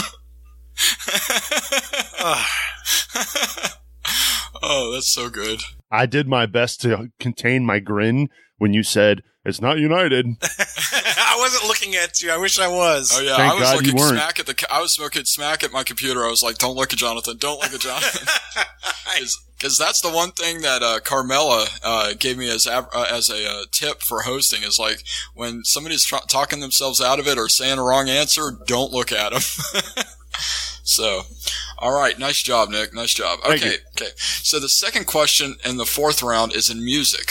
Oh, that's so good. I did my best to contain my grin when you said, it's not United. I wasn't looking at you. I wish I was. Oh yeah, Thank I was God you looking weren't. smack at I was smoking smack at my computer. I was like, "Don't look at Jonathan. Don't look at Jonathan." Because that's the one thing that Carmela gave me as a tip for hosting is like when somebody's talking themselves out of it or saying a wrong answer, don't look at them. So, all right, nice job, Nick. Nice job. Thank Okay. So the second question in the fourth round is in music.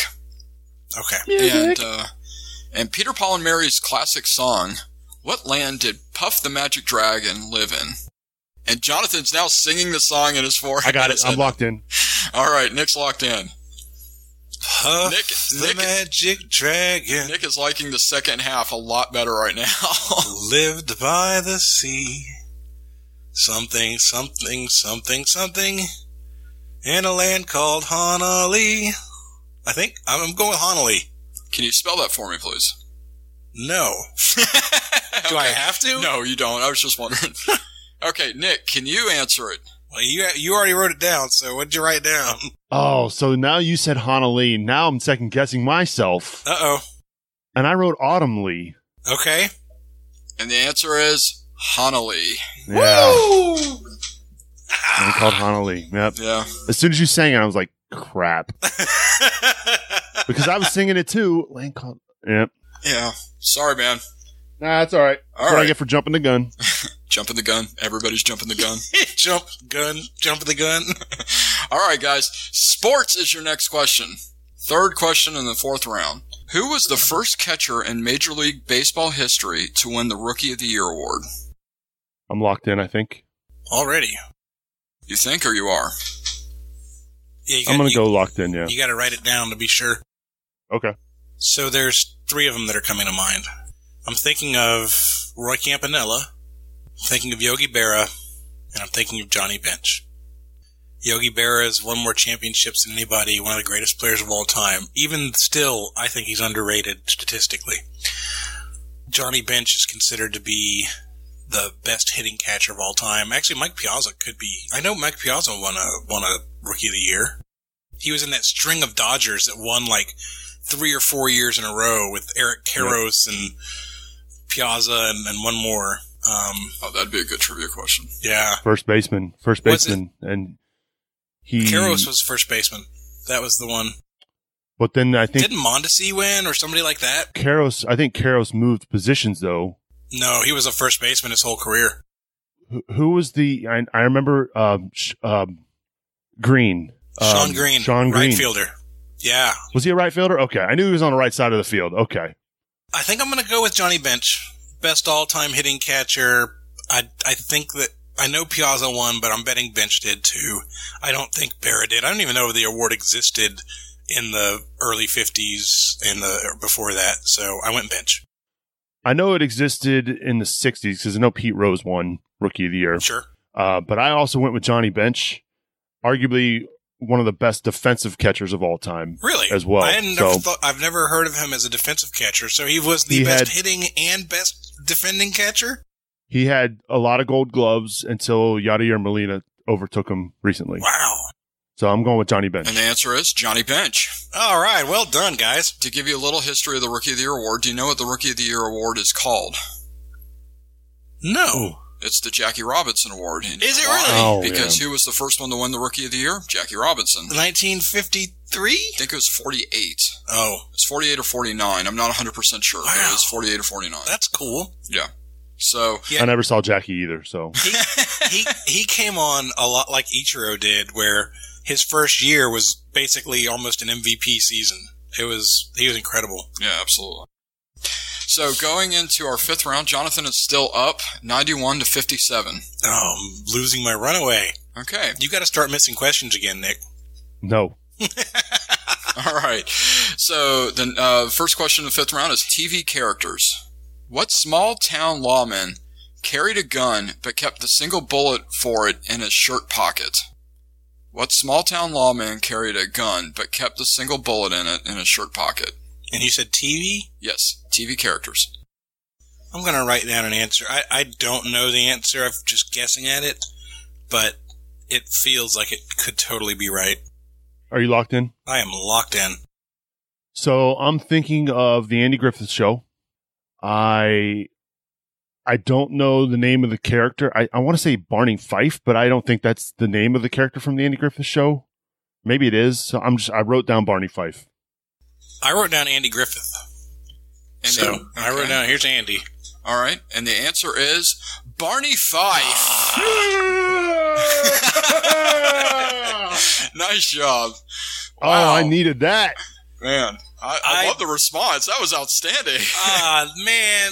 Okay. And Peter, Paul, and Mary's classic song, "What Land Did Puff the Magic Dragon Live In?" And Jonathan's now singing the song in his forehead. I got it. I'm locked in. All right, Nick's locked in. Puff the Magic Dragon Nick is liking the second half a lot better right now. lived by the sea. Something, something, something, something. In a land called Honolulu. I think I'm going with Honolulu. Can you spell that for me, please? No. Do I have to? No, you don't. I was just wondering. Okay, Nick, can you answer it? Well, you already wrote it down, so what'd you write down? Oh, so now you said Honolulu. Now I'm second guessing myself. Uh-oh. And I wrote Autumn Lee. Okay. And the answer is Honolulu. Yeah. Woo! I called Honolulu. Yep. Yeah. As soon as you sang it, I was like, crap. Because I was singing it too. Land called. Yep. Yeah. Sorry, man. Nah, that's all right. All That's what I right. get for jumping the gun. Jumping the gun. Everybody's jumping the gun. Jump the gun. All right, guys. Sports is your next question. Third question in the fourth round. Who was the first catcher in Major League Baseball history to win the Rookie of the Year award? I'm locked in, I think. Already. You think or you are? Yeah, I'm going to go locked in, yeah. You got to write it down to be sure. Okay. So there's three of them that are coming to mind. I'm thinking of Roy Campanella, I'm thinking of Yogi Berra, and I'm thinking of Johnny Bench. Yogi Berra has won more championships than anybody, one of the greatest players of all time. Even still, I think he's underrated statistically. Johnny Bench is considered to be the best hitting catcher of all time. Actually, Mike Piazza could be. I know Mike Piazza won a Rookie of the Year. He was in that string of Dodgers that won like 3 or 4 years in a row with Eric Karros and Piazza and one more. Oh, that'd be a good trivia question. Yeah. First baseman. And he. Karros was first baseman. That was the one. But then I think Didn't Mondesi win or somebody like that? I think Karros moved positions though. No, he was a first baseman his whole career. Who was I remember Green. Sean Green. Sean Green. Right fielder. Yeah. Was he a right fielder? Okay. I knew he was on the right side of the field. Okay. I think I'm going to go with Johnny Bench. Best all-time hitting catcher. I think that I know Piazza won, but I'm betting Bench did too. I don't think Berra did. I don't even know if the award existed in the early 50s and before that. So I went Bench. I know it existed in the 60s because I know Pete Rose won Rookie of the Year. Sure. But I also went with Johnny Bench, arguably one of the best defensive catchers of all time. Really? As well. I've never heard of him as a defensive catcher. So he was the best hitting and best defending catcher? He had a lot of gold gloves until Yadier Molina overtook him recently. Wow. So I'm going with Johnny Bench. And the answer is Johnny Bench. All right. Well done, guys. To give you a little history of the Rookie of the Year award, do you know what the Rookie of the Year award is called? No. It's the Jackie Robinson Award. Is it Why? really? Oh, Because yeah. who was the first one to win the Rookie of the Year? Jackie Robinson. 1953? I think it was 48. Oh, It's 48 or 49. I'm not 100% sure, but Wow. it was 48 or 49. that's cool. Yeah. So, Yeah. I never saw Jackie either. So He came on a lot like Ichiro did, where his first year was basically almost an MVP season. He was incredible. yeah, absolutely. So, going into our fifth round, Jonathan is still up, 91 to 57. Oh, I'm losing my runaway. Okay. You got to start missing questions again, Nick. No. All right. So the first question in the fifth round is TV characters. What small town lawman carried a gun but kept the single bullet for it in his shirt pocket? What small town lawman carried a gun but kept the single bullet in it in his shirt pocket? And you said TV? Yes, TV characters. I'm going to write down an answer. I don't know the answer. I'm just guessing at it, but it feels like it could totally be right. Are you locked in? I am locked in. So I'm thinking of the Andy Griffith Show. I don't know the name of the character. I want to say Barney Fife, but I don't think that's the name of the character from the Andy Griffith Show. Maybe it is. So I wrote down Barney Fife. I wrote down Andy Griffith. I wrote down, here's Andy. All right. And the answer is Barney Fife. Nice job. Wow. Oh, I needed that. Man, I love the response. That was outstanding. Man.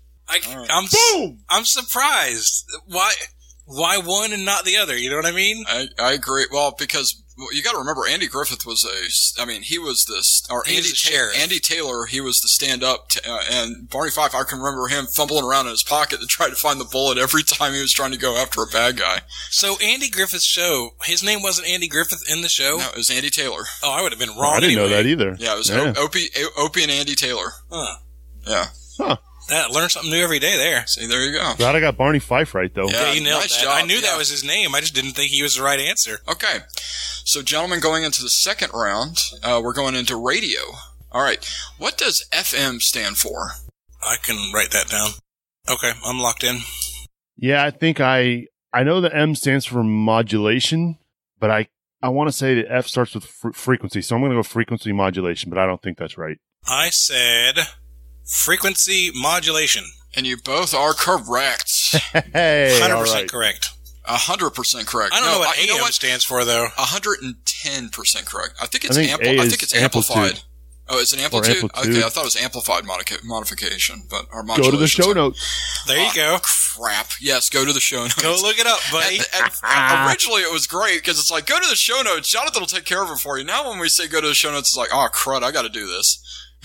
I'm surprised. Why one and not the other? You know what I mean? I agree. Well, because you got to remember, Andy Griffith was he was Andy Taylor, he was the stand-up, and Barney Fife, I can remember him fumbling around in his pocket to try to find the bullet every time he was trying to go after a bad guy. So Andy Griffith's show, his name wasn't Andy Griffith in the show? No, it was Andy Taylor. Oh, I would have been wrong. I didn't know that either. Yeah, it was Opie and Andy Taylor. Huh. Yeah. Huh. Learn something new every day there. See, there you go. Glad I got Barney Fife right, though. Yeah, you nailed nice that. job. I knew that was his name. I just didn't think he was the right answer. Okay. So, gentlemen, going into the second round, we're going into radio. All right. What does FM stand for? I can write that down. Okay, I'm locked in. Yeah, I think I know the M stands for modulation, but I want to say the F starts with frequency, so I'm going to go frequency modulation, but I don't think that's right. I said frequency modulation. And you both are correct. Hey, 100% right. correct. 100% correct. I don't know what AM stands for, though. 110% correct. I think it's it's amplified. amplitude. Oh, it's an amplitude? Amplitude. Okay, I thought it was amplified modification, or modulation. Go to the show notes. There you go. Crap. Yes, go to the show notes. Go look it up, buddy. Originally, it was great because it's like, go to the show notes. Jonathan will take care of it for you. Now, when we say go to the show notes, it's like, oh, crud, I got to do this.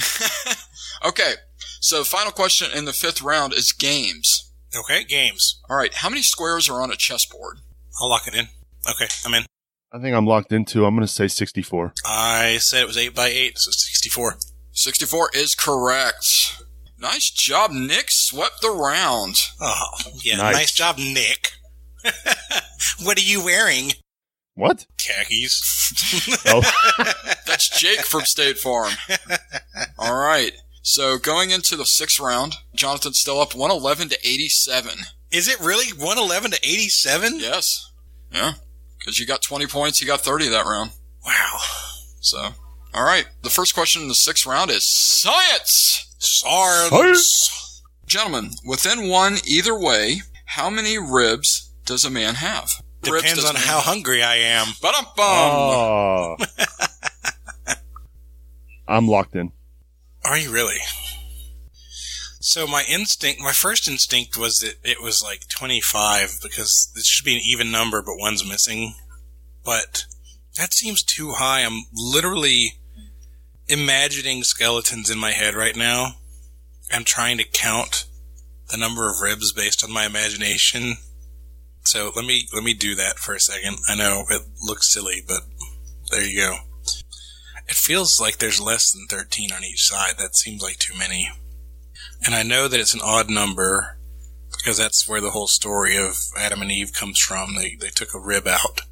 Okay, so final question in the fifth round is games. Okay, games. All right, how many squares are on a chessboard? I'll lock it in. Okay, I'm in. I think I'm locked into. I'm going to say 64. I said it was 8 by 8, so 64. 64 is correct. Nice job, Nick. Swept the round. Oh, yeah. Nice. Nice job, Nick. What are you wearing? What? Khakis. Oh. That's Jake from State Farm. All right. So going into the sixth round, Jonathan's still up 111 to 87. Is it really 111 to 87? Yes. Yeah. Because you got 20 points, you got 30 that round. Wow. So, all right. The first question in the sixth round is science. Science. Gentlemen, within one either way, how many ribs does a man have? Depends on how hungry I am. Ba-dum-bum. Oh. I'm locked in. Are you really? So my first instinct was that it was like 25 because it should be an even number, but one's missing. But that seems too high. I'm literally imagining skeletons in my head right now. I'm trying to count the number of ribs based on my imagination. So let me do that for a second. I know it looks silly, but there you go. It feels like there's less than 13 on each side. That seems like too many. And I know that it's an odd number because that's where the whole story of Adam and Eve comes from. They took a rib out.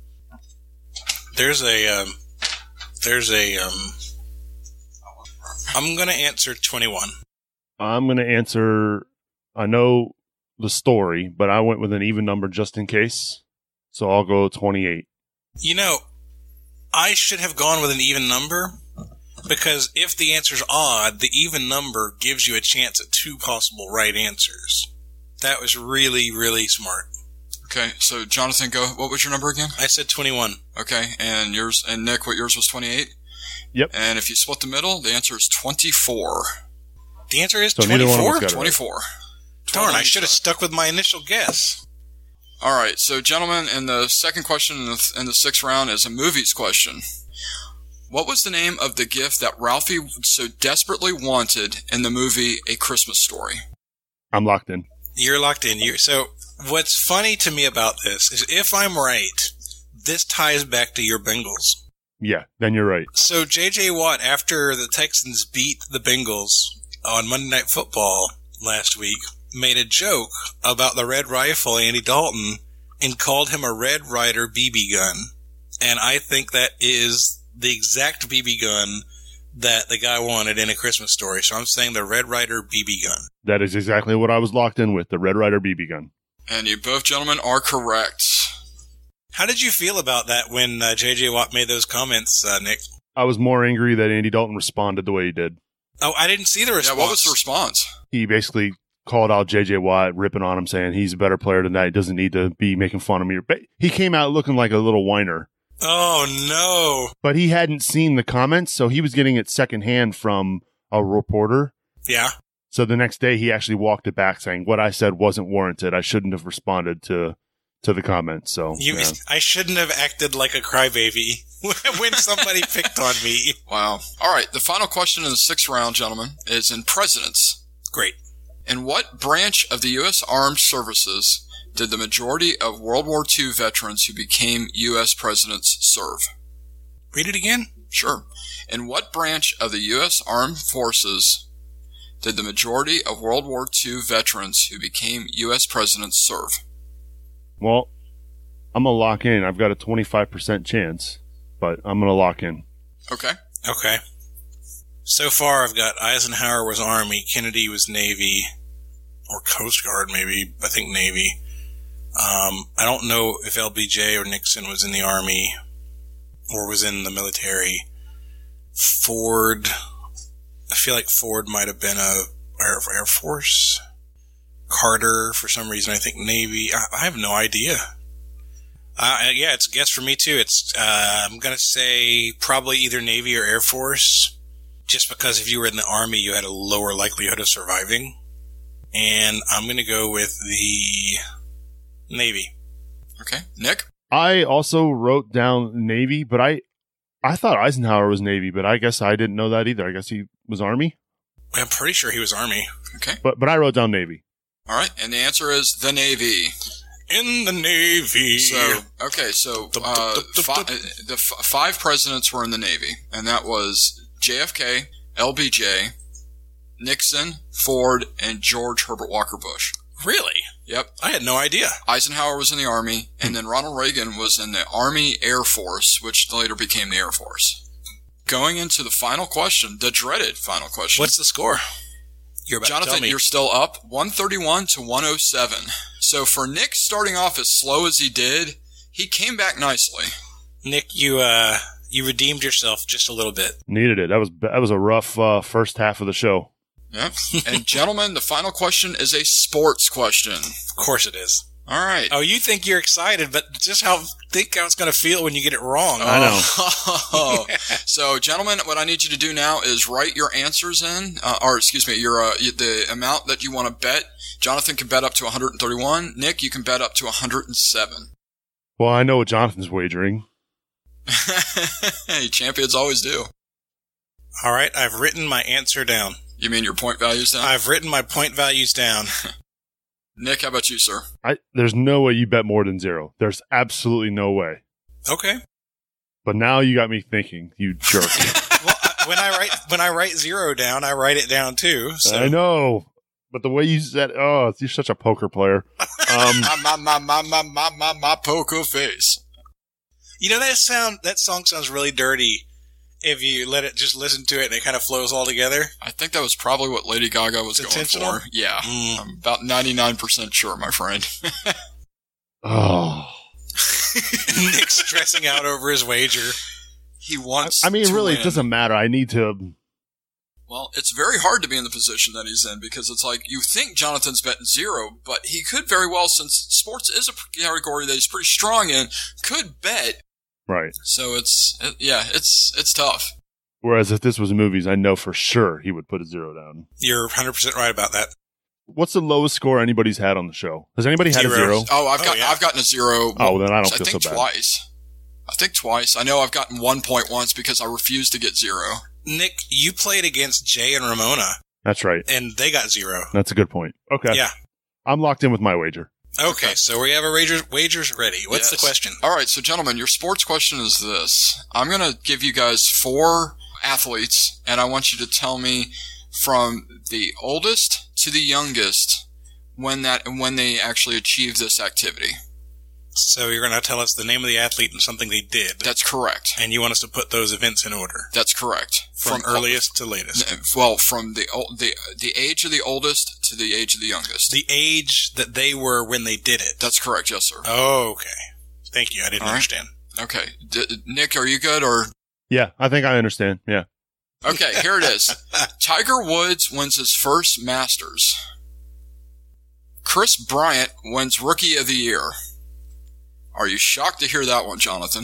I'm going to answer 21. I'm going to answer, I know the story, but I went with an even number just in case. So I'll go 28. You know, I should have gone with an even number because if the answer's odd, the even number gives you a chance at two possible right answers. That was really, really smart. Okay, so Jonathan, go. What was your number again? I said 21. Okay, and yours, and Nick, what yours was 28? Yep. And if you split the middle, the answer is 24. The answer is So neither one of us 24? got it right. 24. Darn, I should have stuck with my initial guess. All right, so gentlemen, and the second question in the sixth round is a movies question. What was the name of the gift that Ralphie so desperately wanted in the movie A Christmas Story? I'm locked in. You're locked in. So what's funny to me about this is if I'm right, this ties back to your Bengals. Yeah, then you're right. So J.J. Watt, after the Texans beat the Bengals on Monday Night Football last week, made a joke about the Red Rifle, Andy Dalton, and called him a Red Ryder BB gun. And I think that is the exact BB gun that the guy wanted in A Christmas Story. So I'm saying the Red Ryder BB gun. That is exactly what I was locked in with, the Red Ryder BB gun. And you both gentlemen are correct. How did you feel about that when J.J. Watt made those comments, Nick? I was more angry that Andy Dalton responded the way he did. Oh, I didn't see the response. Yeah, what was the response? He basically called out J.J. Watt, ripping on him, saying he's a better player than that. He doesn't need to be making fun of me. He came out looking like a little whiner. Oh, no. But he hadn't seen the comments, so he was getting it secondhand from a reporter. Yeah. So the next day, he actually walked it back, saying what I said wasn't warranted. I shouldn't have responded to the comments. So yeah. I shouldn't have acted like a crybaby when somebody picked on me. Wow. All right, the final question in the sixth round, gentlemen, is in presidents. Great. In what branch of the U.S. Armed Services did the majority of World War II veterans who became U.S. presidents serve? Read it again? Sure. In what branch of the U.S. Armed Forces did the majority of World War II veterans who became U.S. presidents serve? Well, I'm going to lock in. I've got a 25% chance, but I'm going to lock in. Okay. Okay. So far, I've got Eisenhower was Army, Kennedy was Navy, or Coast Guard maybe, I think Navy. I don't know if LBJ or Nixon was in the Army or was in the military. Ford, I feel like Ford might have been a Air Force. Carter, for some reason, I think Navy. I have no idea. Yeah, it's a guess for me too. I'm going to say probably either Navy or Air Force, just because if you were in the Army, you had a lower likelihood of surviving. And I'm going to go with the Navy. Okay. Nick? I also wrote down Navy, but I thought Eisenhower was Navy, but I guess I didn't know that either. I guess he was Army. I'm pretty sure he was Army. Okay. But I wrote down Navy. All right, and the answer is the Navy. In the Navy. So, okay, so the five presidents were in the Navy, and that was JFK, LBJ, Nixon, Ford, and George Herbert Walker Bush. Really? Yep. I had no idea. Eisenhower was in the Army, and then Ronald Reagan was in the Army Air Force, which later became the Air Force. Going into the final question, the dreaded final question. What's the score? You're about Jonathan, to tell me. you're still up 131 to 107. So for Nick starting off as slow as he did, he came back nicely. Nick, you redeemed yourself just a little bit. Needed it. That was a rough first half of the show. Yep. And gentlemen, the final question is a sports question. Of course it is. All right. Oh, you think you're excited, but just think how it's going to feel when you get it wrong. I know. So, gentlemen, what I need you to do now is write your answers in, the amount that you want to bet. Jonathan can bet up to 131. Nick, you can bet up to 107. Well, I know what Jonathan's wagering. Hey, champions always do. All right, I've written my answer down. You mean your point values down? I've written my point values down. Nick, how about you, sir? There's no way you bet more than 0. There's absolutely no way. Okay. But now you got me thinking, you jerk. Well, when I write 0 down, I write it down too. So. I know, but the way you said, you're such a poker player. My poker face. You know that song sounds really dirty if you just listen to it and it kind of flows all together. I think that was probably what Lady Gaga was going for. Yeah. I'm about 99% sure, my friend. Oh. Nick's stressing out over his wager. He wants I mean, to really, win. it doesn't matter. I need to... Well, it's very hard to be in the position that he's in because it's like you think Jonathan's betting 0, but he could very well, since sports is a category that he's pretty strong in, could bet. Right. So it's tough. Whereas if this was movies, I know for sure he would put a 0 down. You're 100% right about that. what's the lowest score anybody's had on the show? Has anybody had a 0? Oh, yeah. I've gotten a 0. Oh, then I don't feel think so bad. twice. I think twice. I know I've gotten 1 point once because I refused to get 0. Nick, you played against Jay and Ramona, That's right. and they got 0. That's a good point. Okay. Yeah. I'm locked in with my wager. Okay, so we have our wagers ready. What's the Yes. question? All right, so gentlemen, your sports question is this. I'm going to give you guys 4 athletes, and I want you to tell me from the oldest to the youngest when they actually achieved this activity. So you're going to tell us the name of the athlete and something they did. That's correct. And you want us to put those events in order. That's correct. From earliest to latest. Well, from the age of the oldest to the age of the youngest. The age that they were when they did it. That's correct, yes, sir. Oh, okay. Thank you. I didn't All right. understand. Okay. Nick, are you good or? Yeah, I think I understand. Yeah. Okay, here it is. Tiger Woods wins his first Masters. Chris Bryant wins Rookie of the Year. Are you shocked to hear that one, Jonathan?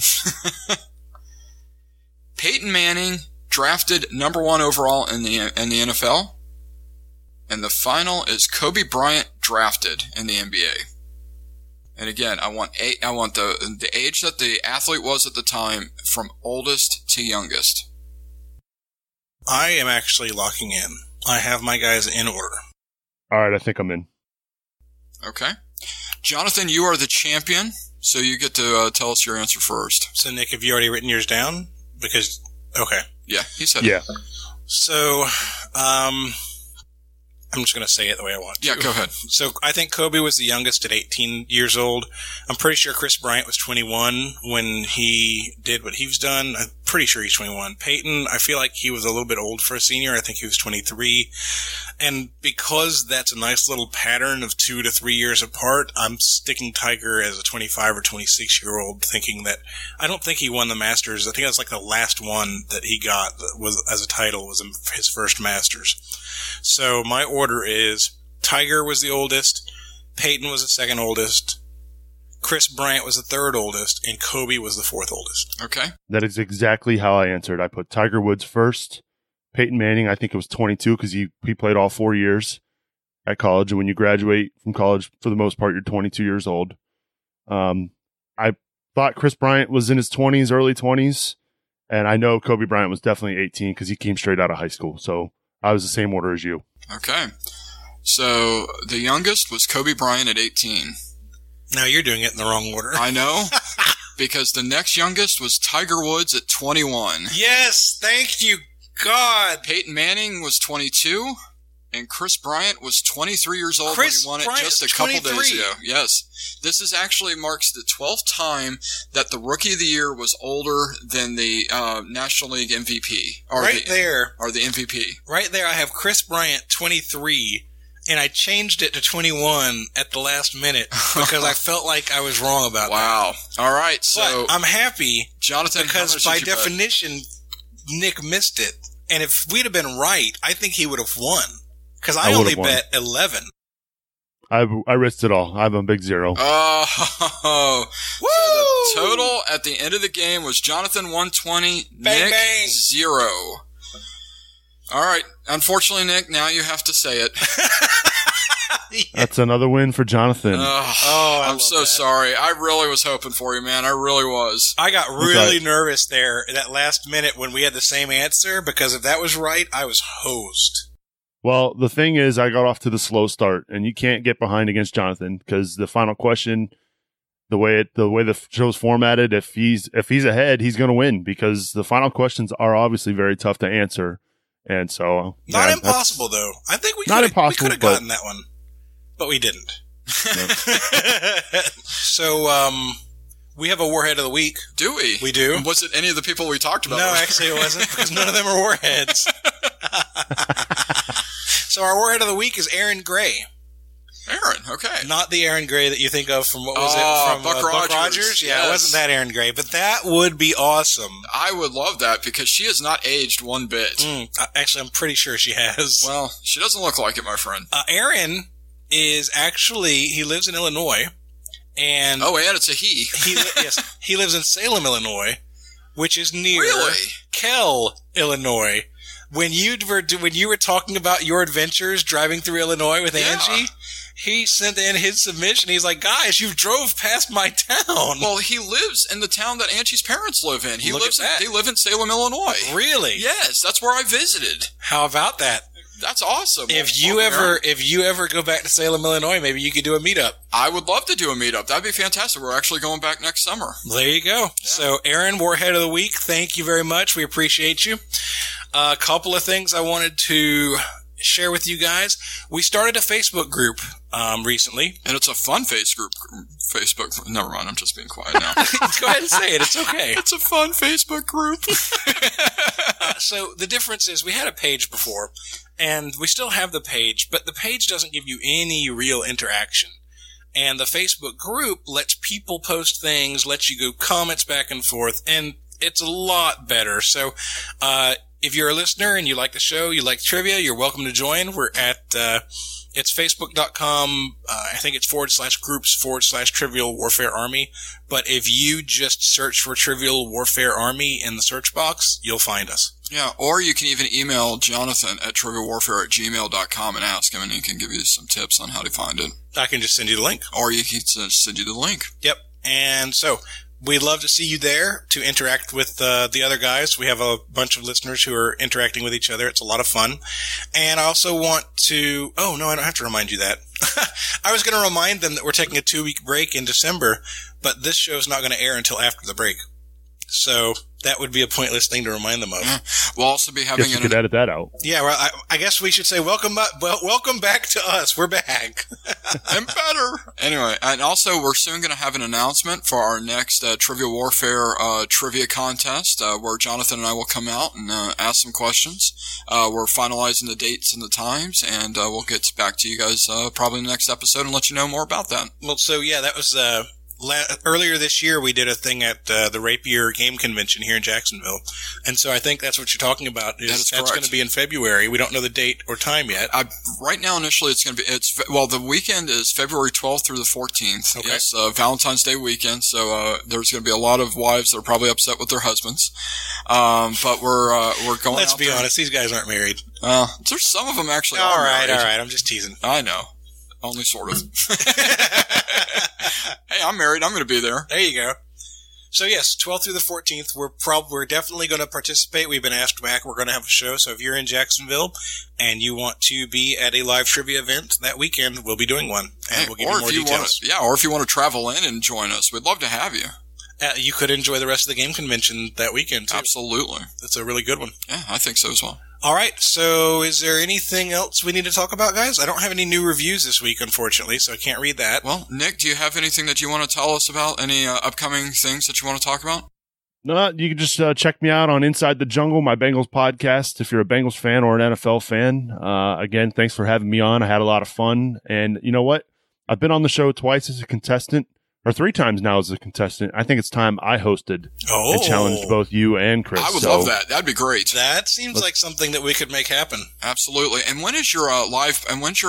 Peyton Manning drafted number 1 overall in the NFL. And the final is Kobe Bryant drafted in the NBA. And again, I want the age that the athlete was at the time from oldest to youngest. I am actually locking in. I have my guys in order. All right, I think I'm in. Okay. Jonathan, you are the champion, so you get to tell us your answer first. So, Nick, have you already written yours down? Because, okay. Yeah, he said Yeah. So, I'm just going to say it the way I want to. Yeah, go ahead. So I think Kobe was the youngest at 18 years old. I'm pretty sure Chris Bryant was 21 when he did what he's done. I'm pretty sure he's 21. Peyton, I feel like he was a little bit old for a senior. I think he was 23. And because that's a nice little pattern of 2 to 3 years apart, I'm sticking Tiger as a 25 or 26-year-old, thinking that I don't think he won the Masters. I think that's like the last one that he got that was as a title was his first Masters. So my order is Tiger was the oldest, Peyton was the second oldest, Chris Bryant was the third oldest, and Kobe was the fourth oldest. Okay. That is exactly how I answered. I put Tiger Woods first. Peyton Manning, I think it was 22 because he played all 4 years at college. And when you graduate from college, for the most part, you're 22 years old. I thought Chris Bryant was in his 20s, early 20s. And I know Kobe Bryant was definitely 18 because he came straight out of high school. So I was the same order as you. Okay. So the youngest was Kobe Bryant at 18. Now you're doing it in the wrong order. I know, because the next youngest was Tiger Woods at 21. Yes, thank you, God. Peyton Manning was 22, and Chris Bryant was 23 years old Chris when he won Bryant it just a was couple 23. days ago. Yes. This is actually marks the 12th time that the Rookie of the Year was older than the National League MVP. Or Right there. Or the MVP. Right there, I have Chris Bryant, 23, and I changed it to 21 at the last minute because I felt like I was wrong about that. Wow. All right, so But I'm happy Jonathan, how because much by did you bet? definition, Nick missed it. And if we'd have been right, I think he would have won. Because I I only would've won. bet 11. I risked it all. I'm a big zero. Oh, Woo! so the total at the end of the game was Jonathan 120, Bang, Nick bang. 0. All right, unfortunately, Nick, now you have to say it. That's another win for Jonathan. I I'm love so that. sorry. I really was hoping for you, man. I really was. I got really right. nervous there that last minute when we had the same answer because if that was right, I was hosed. Well, the thing is, I got off to the slow start, and you can't get behind against Jonathan because the final question, the way the show's formatted, if he's ahead, he's going to win because the final questions are obviously very tough to answer, and so Not yeah, impossible, though. I think we Not could impossible, have but- gotten that one, but we didn't. So, we have a Warhead of the Week. Do we? We do. Was it any of the people we talked about? No, actually it wasn't because none of them are Warheads. So our Warhead of the Week is Aaron Gray. Aaron, okay. Not the Aaron Gray that you think of from, what was Oh, it? From Buck Buck Rogers. Rogers? Yeah, Yes. it wasn't that Aaron Gray, but that would be awesome. I would love that because she has not aged one bit. Actually, I'm pretty sure she has. Well, she doesn't look like it, my friend. Aaron is actually, he lives in Illinois, and Oh, and it's a he. yes, he lives in Salem, Illinois, which is near Really? Kell, Illinois, when you were talking about your adventures driving through Illinois with Angie, he sent in his submission. He's like, guys, you drove past my town. Well, he lives in the town that Angie's parents live in. They live in Salem, Illinois. Really? Yes, that's where I visited. How about that? That's awesome. If you ever go back to Salem, Illinois, maybe you could do a meetup. I would love to do a meetup. That'd be fantastic. We're actually going back next summer. There you go. Yeah. So, Aaron, Warhead of the Week, thank you very much. We appreciate you. A couple of things I wanted to share with you guys. We started a Facebook group recently. And it's a fun Facebook. Never mind, I'm just being quiet now. Go ahead and say it. It's okay. It's a fun Facebook group. So the difference is we had a page before, and we still have the page, but the page doesn't give you any real interaction. And the Facebook group lets people post things, lets you go comments back and forth, and it's a lot better. So, if you're a listener and you like the show, you like trivia, you're welcome to join. We're at, it's facebook.com, I think it's /groups/Trivial Warfare Army. But if you just search for Trivial Warfare Army in the search box, you'll find us. Yeah, or you can even email Jonathan at trivialwarfare@gmail.com and ask him, and he can give you some tips on how to find it. I can just send you the link. Or you can send you the link. Yep. And so, we'd love to see you there to interact with the other guys. We have a bunch of listeners who are interacting with each other. It's a lot of fun. And I also want to... Oh, no, I don't have to remind you that. I was going to remind them that we're taking a 2-week break in December, but this show's not going to air until after the break. So that would be a pointless thing to remind them of. Yeah. We'll also be having... Guess you could edit that out. Yeah, well, I guess we should say welcome back to us. We're back. And better. Anyway, and also we're soon going to have an announcement for our next Trivial Warfare trivia contest where Jonathan and I will come out and ask some questions. We're finalizing the dates and the times, and we'll get back to you guys probably in the next episode and let you know more about that. Well, so yeah, that was... earlier this year, we did a thing at the Rapier Game Convention here in Jacksonville, and so I think that's what you're talking about. That's going to be in February. We don't know the date or time yet. Right now, initially, it's going to be. The weekend is February 12th through the 14th. Okay. Yes, Valentine's Day weekend. So there's going to be a lot of wives that are probably upset with their husbands. But we're going. Let's be honest; these guys aren't married. There's some of them actually. All right. I'm just teasing. I know. Only sort of. Hey, I'm married. I'm going to be there. There you go. So yes, 12th through the 14th, we're definitely going to participate. We've been asked back. We're going to have a show. So if you're in Jacksonville and you want to be at a live trivia event that weekend, we'll be doing one, and we'll give you more details. Or if you want to travel in and join us, we'd love to have you. You could enjoy the rest of the game convention that weekend, too. Absolutely. That's a really good one. Yeah, I think so as well. All right, so is there anything else we need to talk about, guys? I don't have any new reviews this week, unfortunately, so I can't read that. Well, Nick, do you have anything that you want to tell us about? Any upcoming things that you want to talk about? No, you can just check me out on Inside the Jungle, my Bengals podcast, if you're a Bengals fan or an NFL fan. Again, thanks for having me on. I had a lot of fun. And you know what? I've been on the show twice as a contestant. Or 3 times now as a contestant. I think it's time I hosted and challenged both you and Chris. I would love that. That'd be great. That seems like something that we could make happen. Absolutely. And when's your live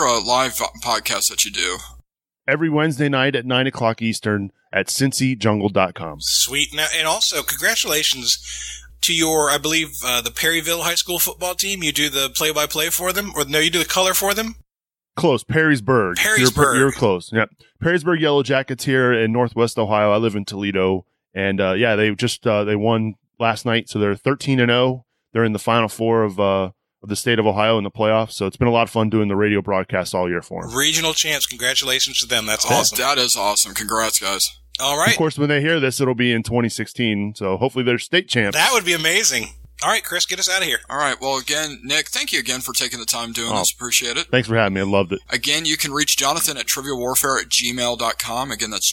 podcast that you do? Every Wednesday night at 9 o'clock Eastern at cincyjungle.com. Sweet. Now, and also, congratulations to your, I believe, the Perryville High School football team. You do the play-by-play for them? Or no, you do the color for them? Close. Perrysburg. You're close. Yep. Perrysburg Yellow Jackets here in Northwest Ohio. I live in Toledo. And, they just, they won last night. So they're 13-0. They're in the Final Four of the state of Ohio in the playoffs. So it's been a lot of fun doing the radio broadcast all year for them. Regional champs. Congratulations to them. That's awesome. That is awesome. Congrats, guys. All right. Of course, when they hear this, it'll be in 2016. So hopefully they're state champs. That would be amazing. All right, Chris, get us out of here. All right. Well, again, Nick, thank you again for taking the time doing this. Appreciate it. Thanks for having me. I loved it. Again, you can reach Jonathan at trivialwarfare@gmail.com. Again, that's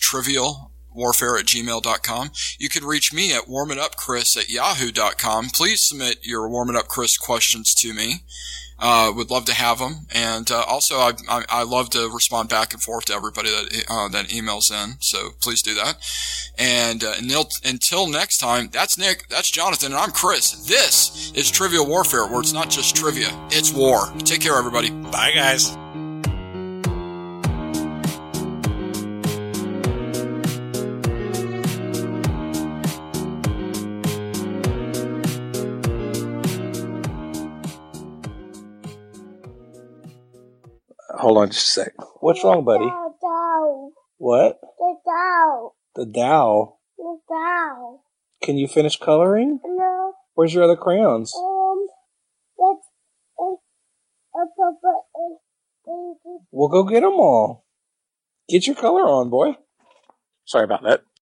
trivialwarfare@gmail.com. You can reach me at warmitupchris@yahoo.com. Please submit your Warm It Up Chris questions to me. Would love to have them. And also, I love to respond back and forth to everybody that emails in. So please do that. And until next time, that's Nick, that's Jonathan, and I'm Chris. This is Trivial Warfare, where it's not just trivia, it's war. Take care, everybody. Bye, guys. Hold on just a sec. What's wrong, buddy? What? The Dow. Can you finish coloring? No. Where's your other crayons? We'll go get them all. Get your color on, boy. Sorry about that.